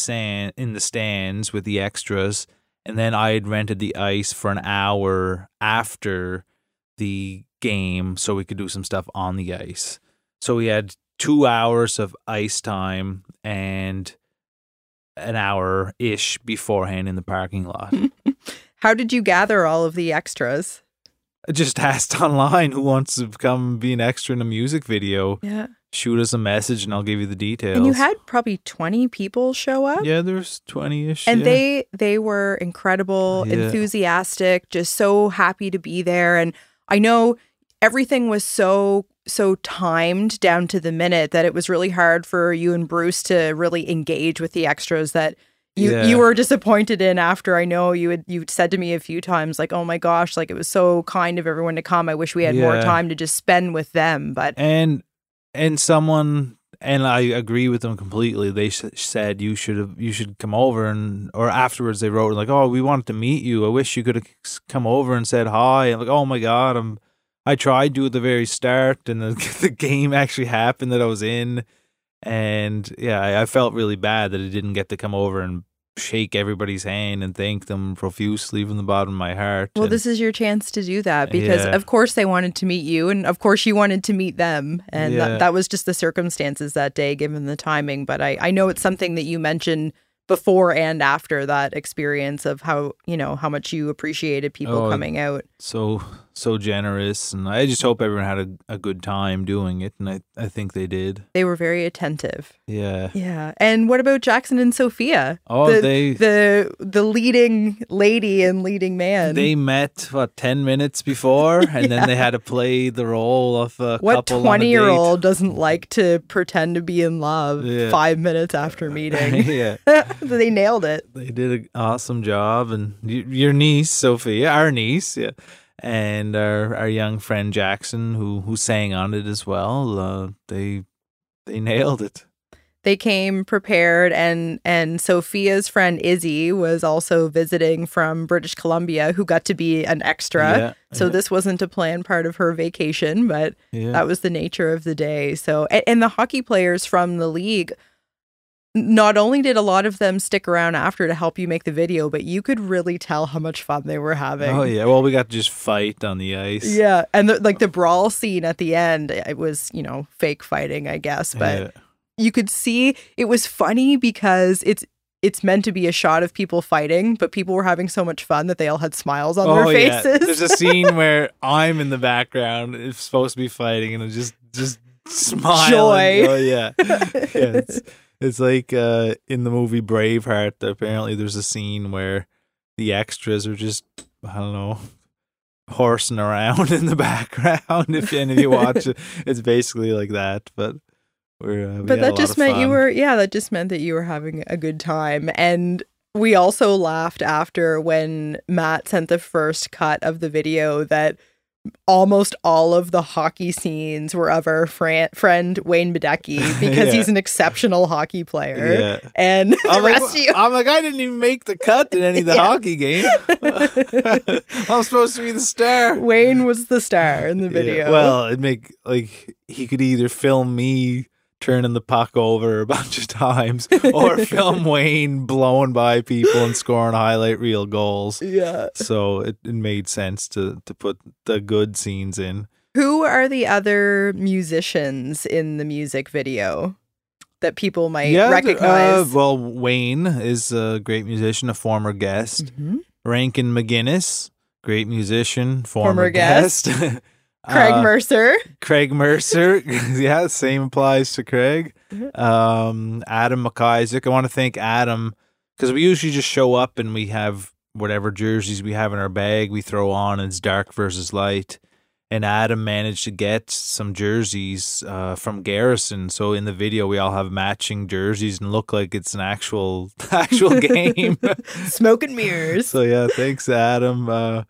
stands with the extras, and then I had rented the ice for an hour after the game so we could do some stuff on the ice. So we had 2 hours of ice time and an hour-ish beforehand in the parking lot. How did you gather all of the extras? I just asked online who wants to come be an extra in a music video. Yeah. Shoot us a message and I'll give you the details. And you had probably 20 people show up? Yeah, there's 20-ish. And they were incredible, enthusiastic, just so happy to be there. And I know everything was so timed down to the minute that it was really hard for you and Bruce to really engage with the extras that you were disappointed in after. I know you'd said to me a few times, like, oh my gosh, like it was so kind of everyone to come. I wish we had more time to just spend with them. But and someone, and I agree with them completely. They said you should come over, or afterwards they wrote like, oh, we wanted to meet you. I wish you could have come over and said hi. And like, oh my God, I tried to at the very start, and the game actually happened that I was in. And yeah, I felt really bad that I didn't get to come over and shake everybody's hand and thank them profusely from the bottom of my heart. Well, and this is your chance to do that because, of course, they wanted to meet you, and of course, you wanted to meet them. And that was just the circumstances that day, given the timing. But I know it's something that you mentioned before and after that experience of how much you appreciated people coming out. So generous, and I just hope everyone had a good time doing it, and I think they did. They were very attentive. Yeah. And what about Jackson and Sophia? Oh, the leading lady and leading man. They met 10 minutes before, and then they had to play the role of a couple. What 20-year-old doesn't like to pretend to be in love 5 minutes after meeting? Yeah. They nailed it. They did an awesome job, and your niece Sophia, our niece, and our young friend Jackson, who sang on it as well. They nailed it. They came prepared, and Sophia's friend Izzy was also visiting from British Columbia, who got to be an extra. So this wasn't a planned part of her vacation, but that was the nature of the day. So, and the hockey players from the league, not only did a lot of them stick around after to help you make the video, but you could really tell how much fun they were having. Oh, yeah. Well, we got to just fight on the ice. Yeah. And the brawl scene at the end, it was, fake fighting, I guess. But you could see it was funny because it's meant to be a shot of people fighting, but people were having so much fun that they all had smiles on their faces. Yeah. There's a scene where I'm in the background. It's supposed to be fighting, and I'm just smiling. Joy. Oh, yeah. It's like in the movie Braveheart, apparently there's a scene where the extras are just, I don't know, horsing around in the background. If any of you watch it, it's basically like that. But that just meant that just meant that you were having a good time. And we also laughed after when Matt sent the first cut of the video that almost all of the hockey scenes were of our friend Wayne Badecki because he's an exceptional hockey player. Yeah. And I'm like, I didn't even make the cut in any of the hockey game. I'm supposed to be the star. Wayne was the star in the video. Yeah. Well, he could either film me turning the puck over a bunch of times or film Wayne blowing by people and scoring highlight reel goals. Yeah. So it made sense to put the good scenes in. Who are the other musicians in the music video that people might recognize? Well, Wayne is a great musician, a former guest. Mm-hmm. Rankin McGinnis, great musician, former guest. Craig Mercer. Yeah, same applies to Craig. Adam McIsaac. I want to thank Adam because we usually just show up and we have whatever jerseys we have in our bag we throw on, and it's dark versus light. And Adam managed to get some jerseys from Garrison. So in the video, we all have matching jerseys and look like it's an actual game. Smoke and mirrors. So yeah, thanks, Adam.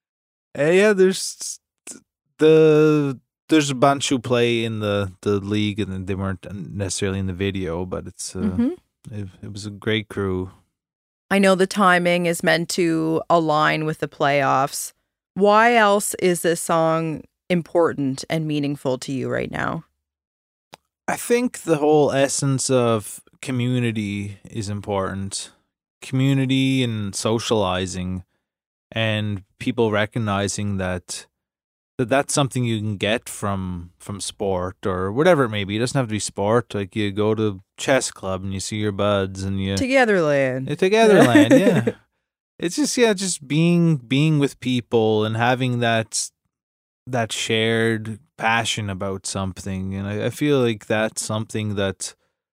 There's a bunch who play in the league, and they weren't necessarily in the video, but it was a great crew. I know the timing is meant to align with the playoffs. Why else is this song important and meaningful to you right now? I think the whole essence of community is important. Community and socializing, and people recognizing that's something you can get from sport or whatever it may be. It doesn't have to be sport. Like you go to chess club and you see your buds and you Togetherland. Yeah. It's just being with people and having that shared passion about something. And I feel like that's something that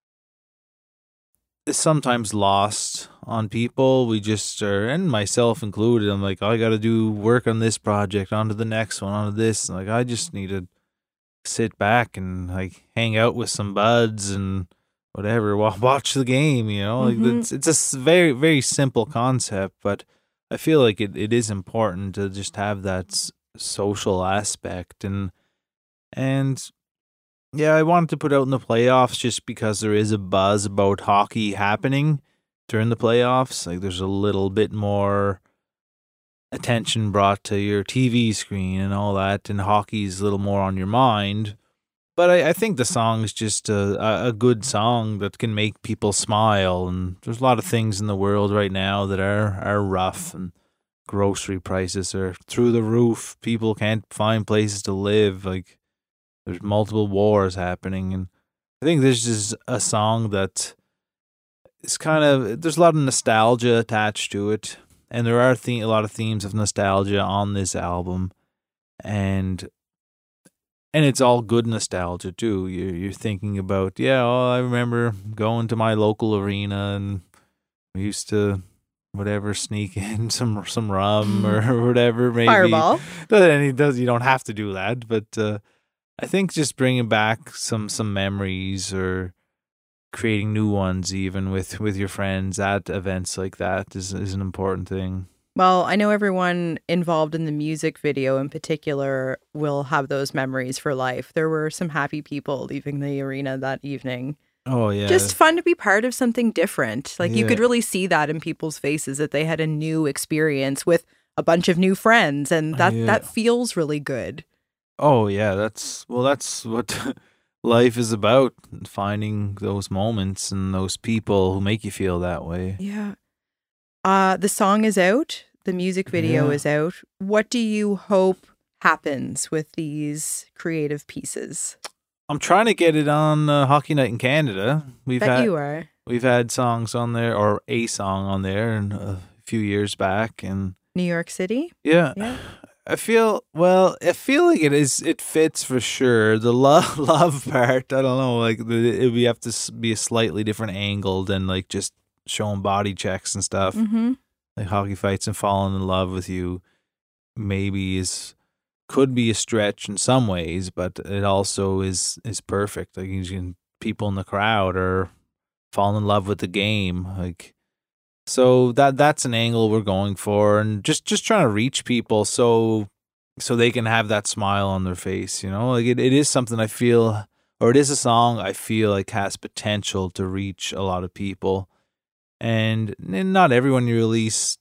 is sometimes lost on people. We just are, and myself included, I'm like, I got to do work on this project, on to the next one, on to this. Like, I just need to sit back and like hang out with some buds and whatever, watch the game, Like it's a very, very simple concept, but I feel like it is important to just have that social aspect. And yeah, I wanted to put out in the playoffs just because there is a buzz about hockey happening during the playoffs. Like there's a little bit more attention brought to your TV screen and all that, and hockey's a little more on your mind. But I think the song is just a good song that can make people smile. And there's a lot of things in the world right now that are rough, and grocery prices are through the roof. People can't find places to live. Like, there's multiple wars happening. And I think this is a song that is there's a lot of nostalgia attached to it. And there are a lot of themes of nostalgia on this album. And it's all good nostalgia too. You're thinking about, I remember going to my local arena and we used to sneak in some rum or whatever. Maybe Fireball. You don't have to do that, but I think just bringing back some memories or creating new ones, even with your friends at events like that, is an important thing. Well, I know everyone involved in the music video in particular will have those memories for life. There were some happy people leaving the arena that evening. Oh, yeah. Just fun to be part of something different. Like, you could really see that in people's faces, that they had a new experience with a bunch of new friends, and that feels really good. Oh, yeah. That's what life is about, finding those moments and those people who make you feel that way. Yeah. The song is out. The music video is out. What do you hope happens with these creative pieces? I'm trying to get it on Hockey Night in Canada. You are. We've had songs on there, or a song on there, a few years back, and New York City. Yeah. I feel like it fits for sure. The love part, I don't know. Like, we have to be a slightly different angle than like just showing body checks and stuff. Mm-hmm. Like Hockey Fights and Falling in Love with You maybe could be a stretch in some ways, but it also is perfect. Like, people in the crowd are falling in love with the game. Like, so that's an angle we're going for, and just trying to reach people so they can have that smile on their face. Like, it is something I feel, or it is a song I feel like has potential to reach a lot of people. And not everyone you release,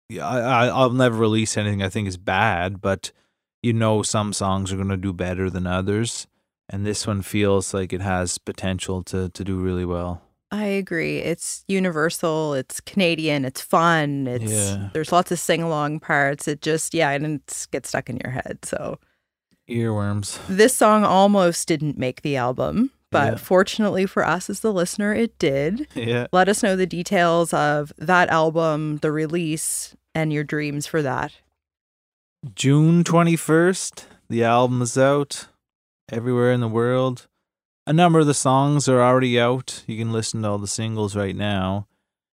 I'll never release anything I think is bad, but some songs are going to do better than others. And this one feels like it has potential to do really well. I agree. It's universal. It's Canadian. It's fun. There's lots of sing-along parts. It just, it gets stuck in your head. So earworms. This song almost didn't make the album. But fortunately for us as the listener, it did. Yeah. Let us know the details of that album, the release, and your dreams for that. June 21st, the album is out everywhere in the world. A number of the songs are already out. You can listen to all the singles right now.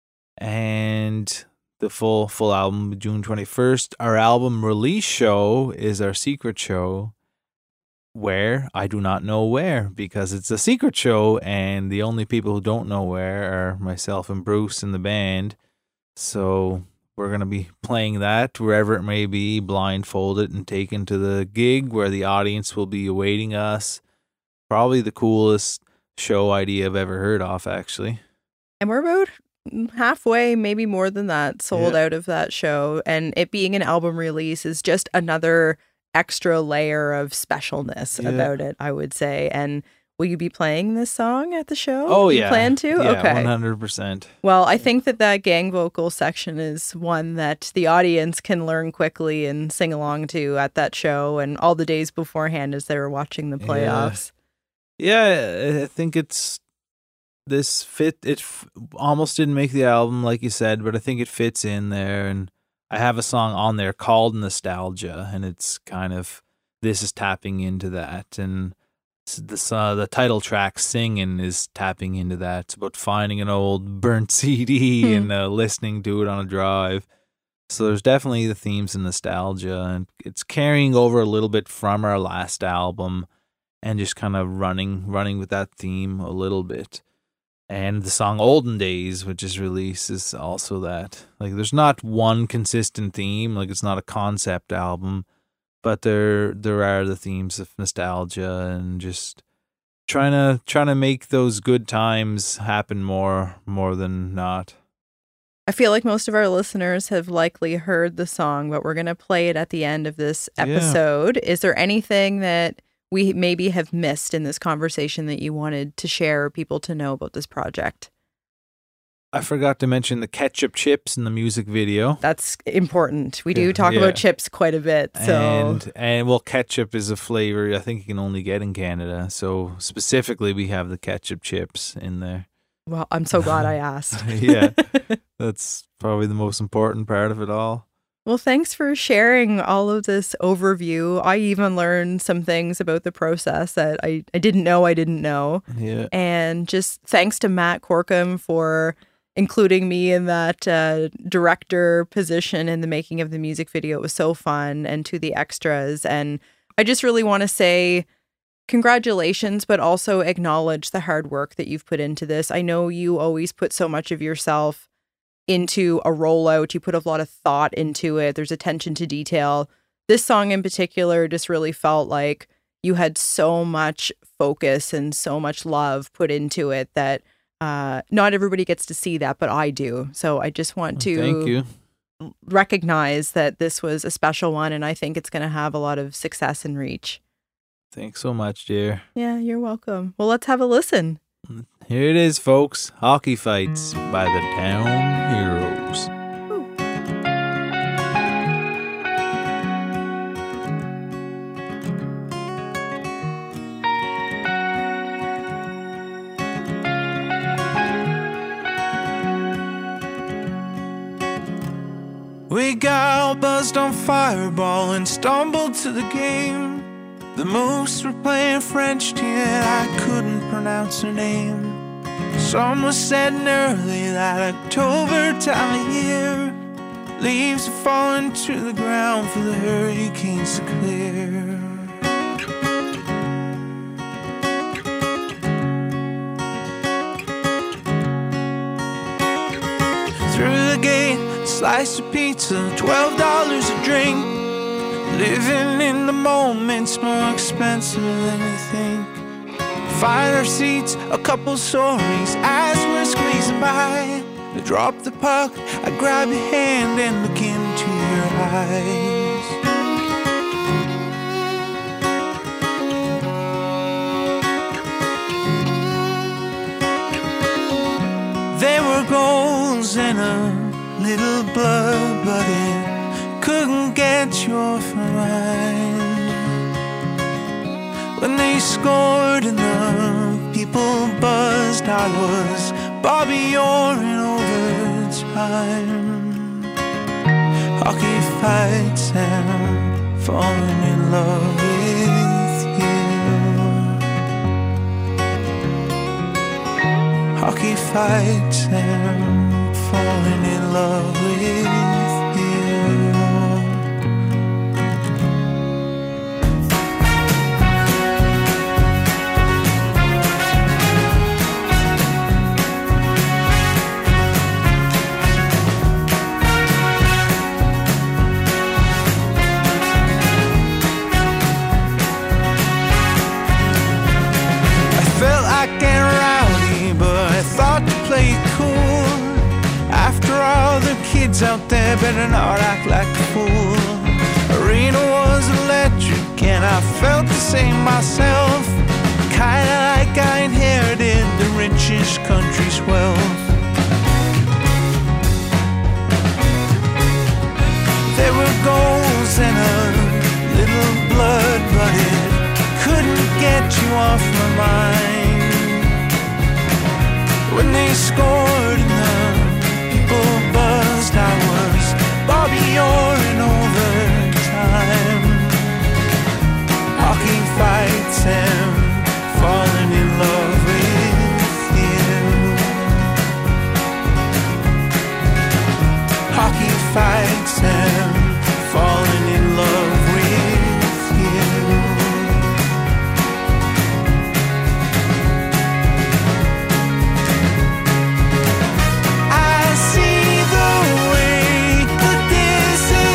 And the full album, June 21st. Our album release show is our secret show. Where? I do not know where, because it's a secret show, and the only people who don't know where are myself and Bruce in the band. So we're going to be playing that wherever it may be, blindfolded and taken to the gig where the audience will be awaiting us. Probably the coolest show idea I've ever heard of, actually. And we're about halfway, maybe more than that, sold out of that show. And it being an album release is just another extra layer of specialness about it, I would say. And will you be playing this song at the show? Oh, you plan to? Yeah, okay. 100%. Well, I think that gang vocal section is one that the audience can learn quickly and sing along to at that show and all the days beforehand as they were watching the playoffs. Yeah, I think it almost didn't make the album, like you said, but I think it fits in there. And I have a song on there called Nostalgia, and it's this is tapping into that. And the title track, Singing, is tapping into that. It's about finding an old burnt CD and listening to it on a drive. So there's definitely the themes of nostalgia, and it's carrying over a little bit from our last album and just kind of running with that theme a little bit. And the song Olden Days, which is released, is also that. Like, there's not one consistent theme. Like, it's not a concept album, but there are the themes of nostalgia and just trying to make those good times happen more than not. I feel like most of our listeners have likely heard the song, but we're going to play it at the end of this episode. Yeah. Is there anything that we maybe have missed in this conversation that you wanted to share or people to know about this project? I forgot to mention the ketchup chips in the music video. That's important. We do talk about chips quite a bit. So and well, ketchup is a flavor I think you can only get in Canada. So specifically, we have the ketchup chips in there. Well, I'm so glad I asked. Yeah, that's probably the most important part of it all. Well, thanks for sharing all of this overview. I even learned some things about the process that I didn't know. Yeah. And just thanks to Matt Corkum for including me in that director position in the making of the music video. It was so fun, and to the extras. And I just really want to say congratulations, but also acknowledge the hard work that you've put into this. I know you always put so much of yourself into a rollout. You put a lot of thought into it. There's attention to detail. This song in particular just really felt like you had so much focus and so much love put into it that not everybody gets to see that, but I do. So I just want to recognize that this was a special one, and I think it's going to have a lot of success and reach. Thanks so much, dear. Yeah, you're welcome. Well, let's have a listen. Here it is, folks. Hockey Fights by the Town Heroes. We got all buzzed on Fireball and stumbled to the game. The Moose were playing French team and I couldn't pronounce her name. Sun was setting early that October time of year. Leaves are falling to the ground for the hurricanes to clear. Through the gate, slice of pizza, $12 a drink. Living in the moment's more expensive than you think. Find our seats, a couple stories as we're squeezing by. I drop the puck, I grab your hand and look into your eyes. There were goals and a little blood, but it couldn't get you off my mind. When they scored and the people buzzed, I was Bobby Orr in overtime. Hockey fights and falling in love with you. Hockey fights and falling in love with you. Out there better not act like a fool. Arena was electric and I felt the same myself. Kinda like I inherited the richest country's wealth. There were goals and a little blood, but it couldn't get you off my mind. When they scored and the people buzzed, I was Bobby Orr in overtime. Hockey fights and falling in love with you. Hockey fights and falling in love with you. I see the way that this is.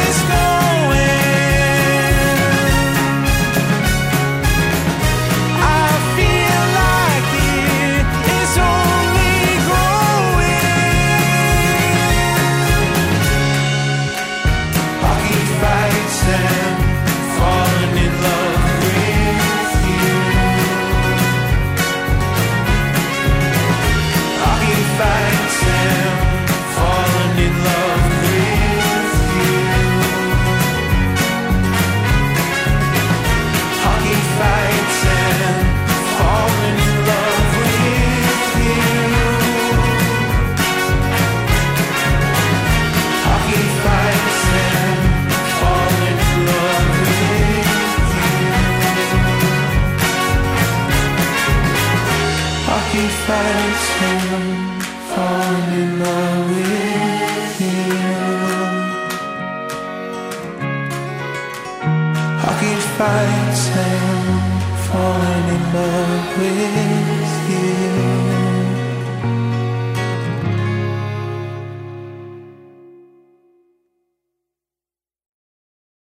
sand, falling in love with